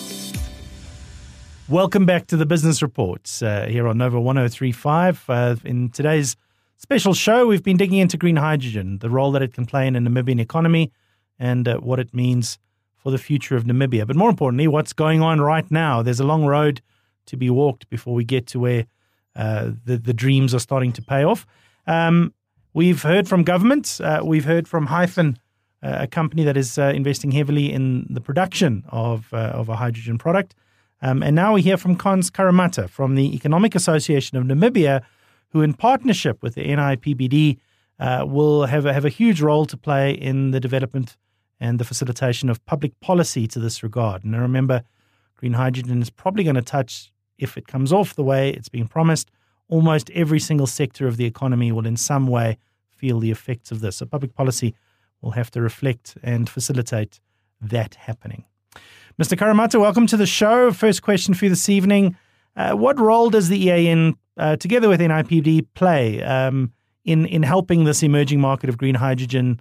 Welcome back to the Business Report uh, here on Nova one oh three point five. Uh, in today's special show, we've been digging into green hydrogen, the role that it can play in the Namibian economy, and uh, what it means for the future of Namibia. But more importantly, what's going on right now. There's a long road to be walked before we get to where uh, the, the dreams are starting to pay off. Um, we've heard from government. Uh, we've heard from Hyphen, uh, a company that is uh, investing heavily in the production of, uh, of a hydrogen product. Um, and now we hear from Cons Karamata from the Economic Association of Namibia, who in partnership with the N I P B D uh, will have a, have a huge role to play in the development and the facilitation of public policy to this regard. And I remember green hydrogen is probably going to touch, if it comes off the way it's being promised, almost every single sector of the economy will in some way feel the effects of this. So public policy will have to reflect and facilitate that happening. Mister Karamata, welcome to the show. First question for you this evening. Uh, what role does the E A N, uh, together with N I P B D, play um, in, in helping this emerging market of green hydrogen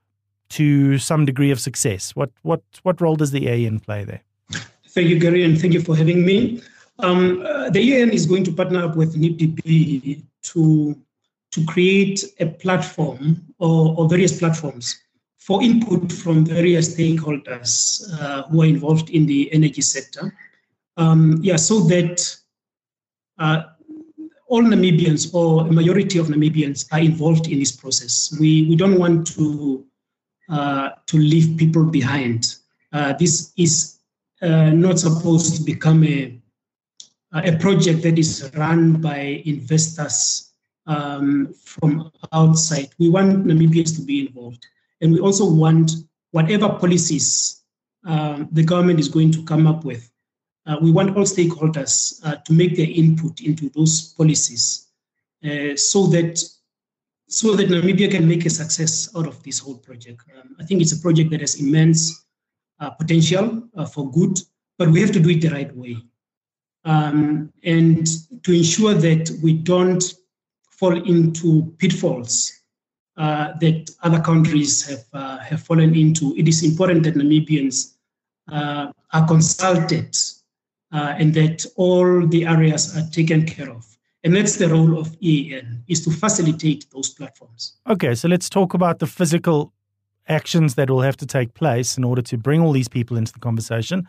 to some degree of success? What what what role does the E A N play there? Thank you, Gary, and thank you for having me. Um, uh, the E A N is going to partner up with N I P B D to, to create a platform or, or various platforms for input from various stakeholders uh, who are involved in the energy sector. Um, yeah, so that uh, all Namibians or a majority of Namibians are involved in this process. We we don't want to uh, to leave people behind. Uh, this is uh, not supposed to become a a project that is run by investors um, from outside. We want Namibians to be involved, and we also want whatever policies um, the government is going to come up with. Uh, we want all stakeholders uh, to make their input into those policies, uh, so that so that Namibia can make a success out of this whole project. Um, I think it's a project that has immense uh, potential uh, for good, but we have to do it the right way, um, and to ensure that we don't fall into pitfalls uh, that other countries have uh, have fallen into. It is important that Namibians uh, are consulted. Uh, and that all the areas are taken care of. And that's the role of E A N, is to facilitate those platforms. Okay, so let's talk about the physical actions that will have to take place in order to bring all these people into the conversation.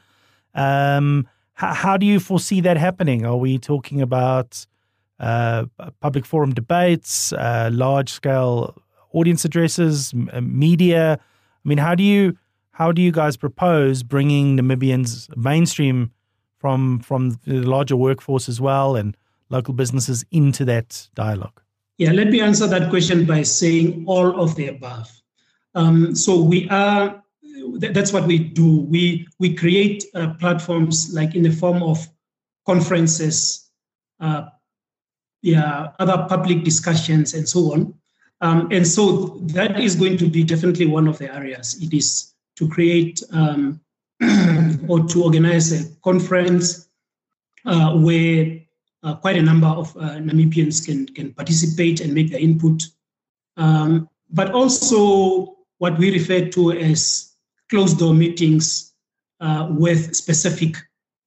Um, how, how do you foresee that happening? Are we talking about uh, public forum debates, uh, large-scale audience addresses, m- media? I mean, how do you how do you guys propose bringing Namibians mainstream from from the larger workforce as well and local businesses into that dialogue? Yeah, let me answer that question by saying all of the above. Um, so we are, that's what we do. We we create uh, platforms like in the form of conferences, uh, yeah, other public discussions and so on. Um, and so that is going to be definitely one of the areas. It is to create um, or to organize a conference uh, where uh, quite a number of uh, Namibians can, can participate and make their input. Um, but also what we refer to as closed-door meetings uh, with specific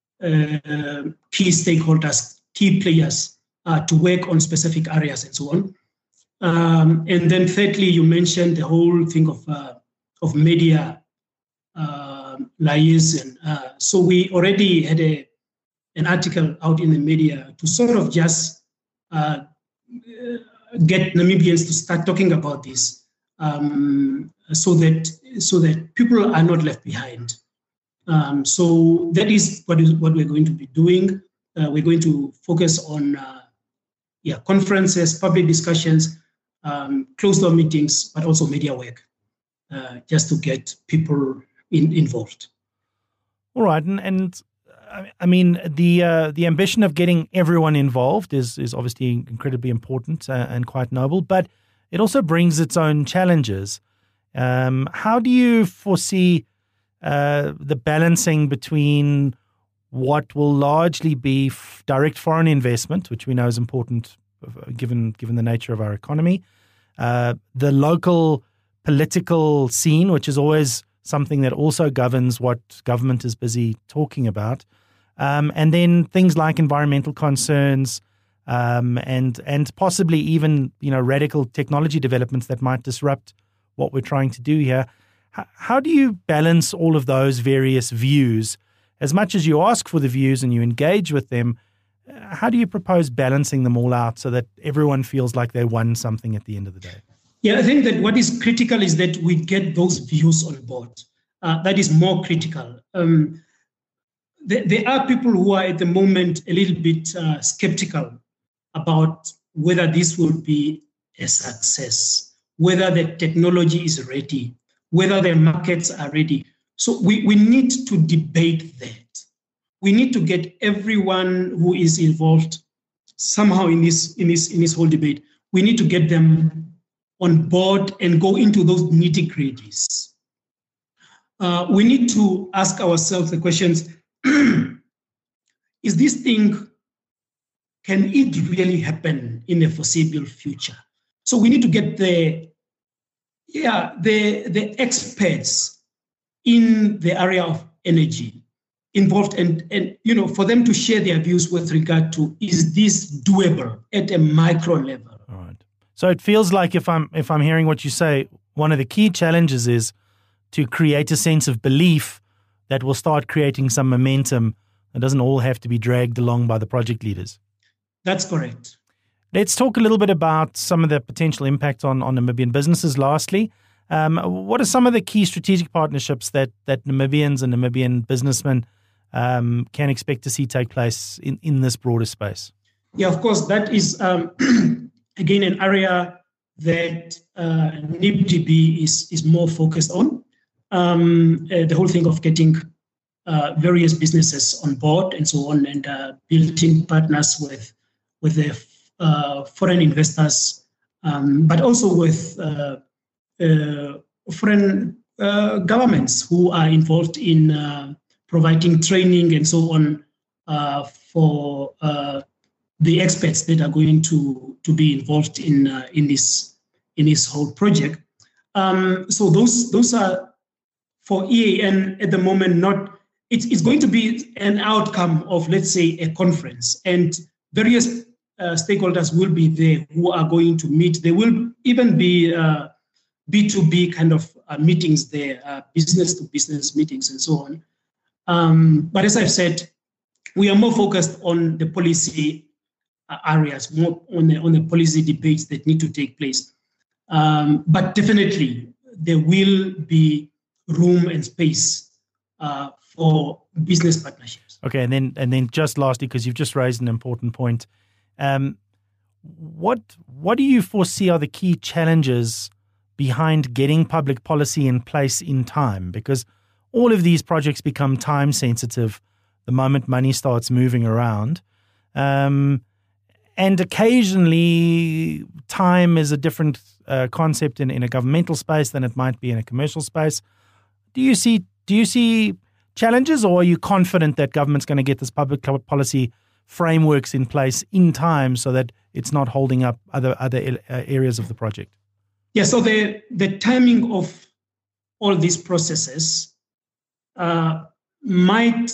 uh, key stakeholders, key players uh, to work on specific areas and so on. Um, and then thirdly, you mentioned the whole thing of, uh, of media uh, liaison. Uh, so we already had a, an article out in the media to sort of just uh, get Namibians to start talking about this, um, so that so that people are not left behind. Um, so that is what is what we're going to be doing. Uh, we're going to focus on uh, yeah conferences, public discussions, um, closed-door meetings, but also media work, uh, just to get people in, involved. All right, and and I mean the uh, the ambition of getting everyone involved is is obviously incredibly important uh, and quite noble, but it also brings its own challenges. Um, how do you foresee uh, the balancing between what will largely be f- direct foreign investment, which we know is important given given the nature of our economy, uh, the local political scene, which is always something that also governs what government is busy talking about, um, and then things like environmental concerns um, and and possibly even you know radical technology developments that might disrupt what we're trying to do here. H- how do you balance all of those various views? As much as you ask for the views and you engage with them, how do you propose balancing them all out so that everyone feels like they won something at the end of the day? Yeah, I think that what is critical is that we get those views on board. Uh, that is more critical. Um, there, there are people who are at the moment a little bit uh, skeptical about whether this will be a success, whether the technology is ready, whether the markets are ready. So we, we need to debate that. We need to get everyone who is involved somehow in this, in this, in this whole debate. We need to get them on board and go into those nitty-gritties. Uh, we need to ask ourselves the questions, is this thing, can it really happen in the foreseeable future? So we need to get the, yeah, the, the experts in the area of energy involved and, and, you know, for them to share their views with regard to, is this doable at a micro level? All right. So it feels like if I'm if I'm hearing what you say, one of the key challenges is to create a sense of belief that will start creating some momentum. It doesn't all have to be dragged along by the project leaders. That's correct. Let's talk a little bit about some of the potential impact on, on Namibian businesses. Lastly, um, what are some of the key strategic partnerships that that Namibians and Namibian businessmen um, can expect to see take place in, in this broader space? Yeah, of course, that is... Um, Again, an area that uh, N I B D B is, is more focused on. Um, uh, the whole thing of getting uh, various businesses on board and so on, and uh, building partners with with the uh, foreign investors, um, but also with uh, uh, foreign uh, governments who are involved in uh, providing training and so on uh, for uh, the experts that are going to, to be involved in uh, in this in this whole project. Um, so those those are for E A N at the moment. Not it's it's going to be an outcome of, let's say, a conference, and various uh, stakeholders will be there who are going to meet. There will even be uh, B two B kind of uh, meetings there, uh, business to business meetings and so on. Um, but as I've said, we are more focused on the policy areas, more on the, on the policy debates that need to take place. Um, but definitely there will be room and space uh, for business partnerships. Okay, and then and then just lastly, because you've just raised an important point, um, what what do you foresee are the key challenges behind getting public policy in place in time? Because all of these projects become time sensitive the moment money starts moving around. Um, And occasionally, time is a different uh, concept in, in a governmental space than it might be in a commercial space. Do you see do you see challenges, or are you confident that government's going to get this public policy frameworks in place in time so that it's not holding up other other uh, areas of the project? Yeah. So the the timing of all these processes uh, might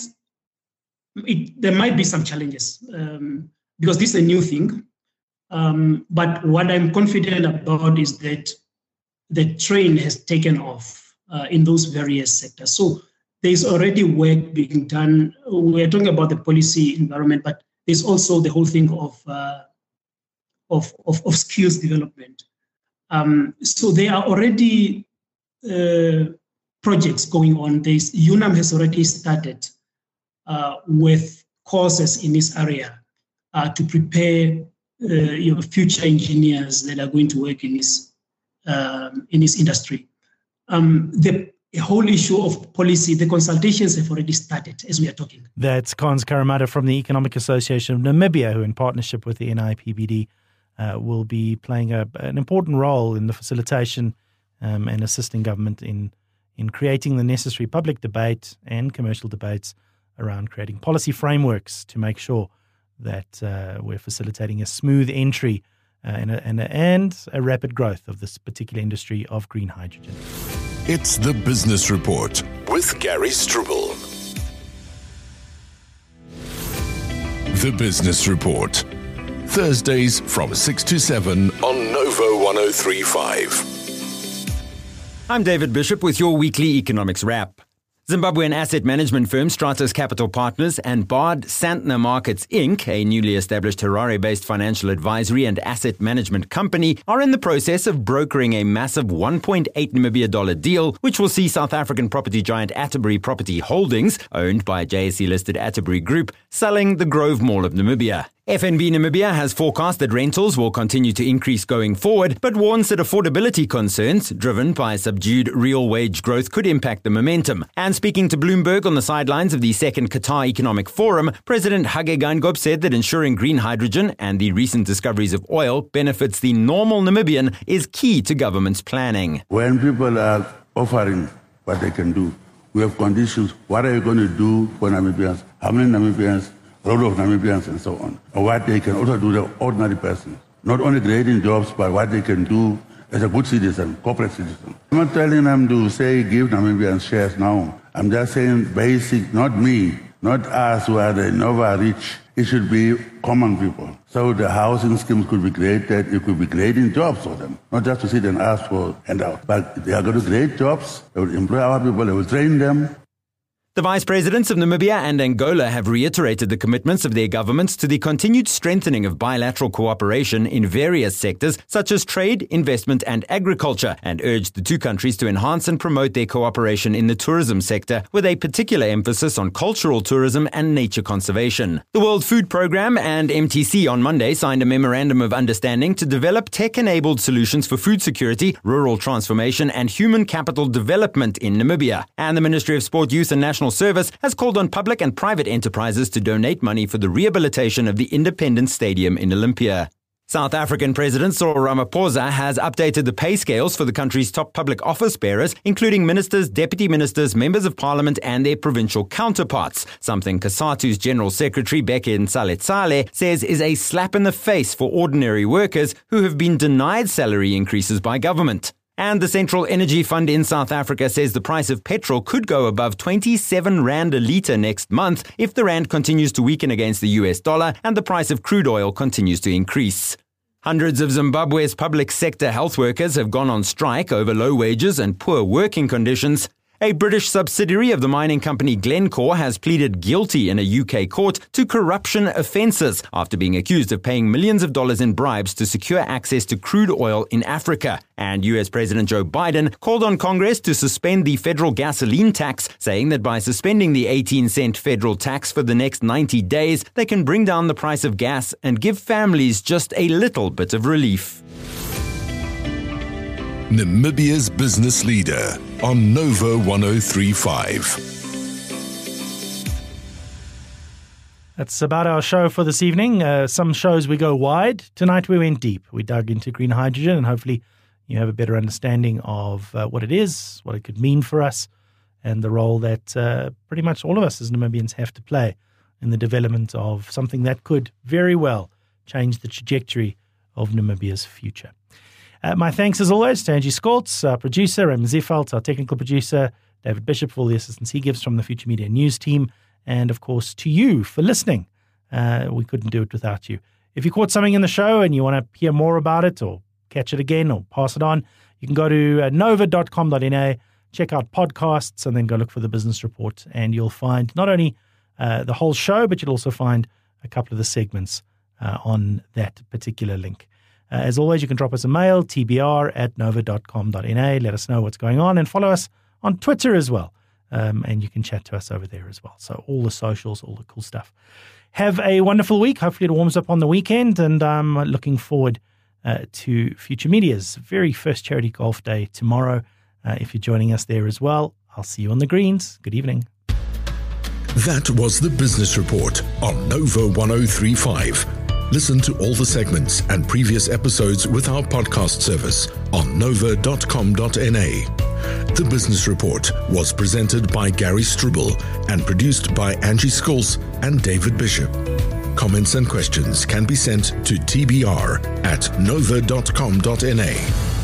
it, there might be some challenges. Um, Because this is a new thing. Um, but what I'm confident about is that the train has taken off uh, in those various sectors. So there's already work being done. We're talking about the policy environment, but there's also the whole thing of uh, of, of, of skills development. Um, so there are already uh, projects going on. There's, UNAM has already started uh, with courses in this area. Uh, to prepare uh, you know, future engineers that are going to work in this um, in this industry. Um, the whole issue of policy, the consultations have already started as we are talking. That's Cons Karamata from the Economic Association of Namibia, who in partnership with the N I P B D uh, will be playing a, an important role in the facilitation um, and assisting government in, in creating the necessary public debate and commercial debates around creating policy frameworks to make sure that uh, we're facilitating a smooth entry uh, and, a, and, a, and a rapid growth of this particular industry of green hydrogen. It's the Business Report with Gary Struble. The Business Report, Thursdays from six to seven on Novo one oh three point five. I'm David Bishop with your weekly economics wrap. Zimbabwean asset management firm Stratos Capital Partners and Bard Santner Markets Incorporated, a newly established Harare-based financial advisory and asset management company, are in the process of brokering a massive one point eight Namibia dollar deal, which will see South African property giant Atterbury Property Holdings, owned by J S E-listed Atterbury Group, selling the Grove Mall of Namibia. F N B Namibia has forecast that rentals will continue to increase going forward, but warns that affordability concerns, driven by subdued real wage growth, could impact the momentum. And speaking to Bloomberg on the sidelines of the second Qatar Economic Forum, President Hage Geingob said that ensuring green hydrogen and the recent discoveries of oil benefits the normal Namibian is key to government's planning. When people are offering what they can do, we have conditions. What are you going to do for Namibians? How many Namibians? A lot of Namibians and so on. Or what they can also do to the ordinary person. Not only creating jobs, but what they can do as a good citizen, corporate citizen. I'm not telling them to say give Namibians shares now. I'm just saying basic, not me, not us who are the Nova rich. It should be common people. So the housing schemes could be created, it could be creating jobs for them. Not just to sit and ask for handout. But they are going to create jobs, they will employ our people, they will train them. The vice presidents of Namibia and Angola have reiterated the commitments of their governments to the continued strengthening of bilateral cooperation in various sectors, such as trade, investment and agriculture, and urged the two countries to enhance and promote their cooperation in the tourism sector, with a particular emphasis on cultural tourism and nature conservation. The World Food Programme and M T C on Monday signed a memorandum of understanding to develop tech-enabled solutions for food security, rural transformation and human capital development in Namibia. And the Ministry of Sport, Youth and National Service has called on public and private enterprises to donate money for the rehabilitation of the Independence Stadium in Olympia. South African President Cyril Ramaphosa has updated the pay scales for the country's top public office bearers, including ministers, deputy ministers, members of parliament and their provincial counterparts, something COSATU's General Secretary Bheki Ntshaletsale says is a slap in the face for ordinary workers who have been denied salary increases by government. And the Central Energy Fund in South Africa says the price of petrol could go above twenty-seven rand a litre next month if the rand continues to weaken against the U S dollar and the price of crude oil continues to increase. Hundreds of Zimbabwe's public sector health workers have gone on strike over low wages and poor working conditions. A British subsidiary of the mining company Glencore has pleaded guilty in a U K court to corruption offences after being accused of paying millions of dollars in bribes to secure access to crude oil in Africa. And U S President Joe Biden called on Congress to suspend the federal gasoline tax, saying that by suspending the eighteen cent federal tax for the next ninety days, they can bring down the price of gas and give families just a little bit of relief. Namibia's business leader on Nova one oh three point five. That's about our show for this evening. Uh, some shows we go wide. Tonight we went deep. We dug into green hydrogen, and hopefully you have a better understanding of uh, what it is, what it could mean for us, and the role that uh, pretty much all of us as Namibians have to play in the development of something that could very well change the trajectory of Namibia's future. Uh, my thanks, as always, to Angie Skoltz, our producer, Raymond Zefalt, our technical producer, David Bishop, for all the assistance he gives from the Future Media News team, and, of course, to you for listening. Uh, we couldn't do it without you. If you caught something in the show and you want to hear more about it or catch it again or pass it on, you can go to uh, nova dot com dot n a, check out podcasts, and then go look for the business report, and you'll find not only uh, the whole show, but you'll also find a couple of the segments uh, on that particular link. Uh, as always, you can drop us a mail, t b r at nova dot com dot n a. Let us know what's going on, and follow us on Twitter as well. Um, and you can chat to us over there as well. So all the socials, all the cool stuff. Have a wonderful week. Hopefully it warms up on the weekend, and I'm looking forward uh, to Future Media's very first charity golf day tomorrow. Uh, if you're joining us there as well, I'll see you on the greens. Good evening. That was the Business Report on Nova one oh three point five. Listen to all the segments and previous episodes with our podcast service on nova dot com dot n a. The Business Report was presented by Gary Struble and produced by Angie Skoltz and David Bishop. Comments and questions can be sent to t b r at nova dot com dot n a.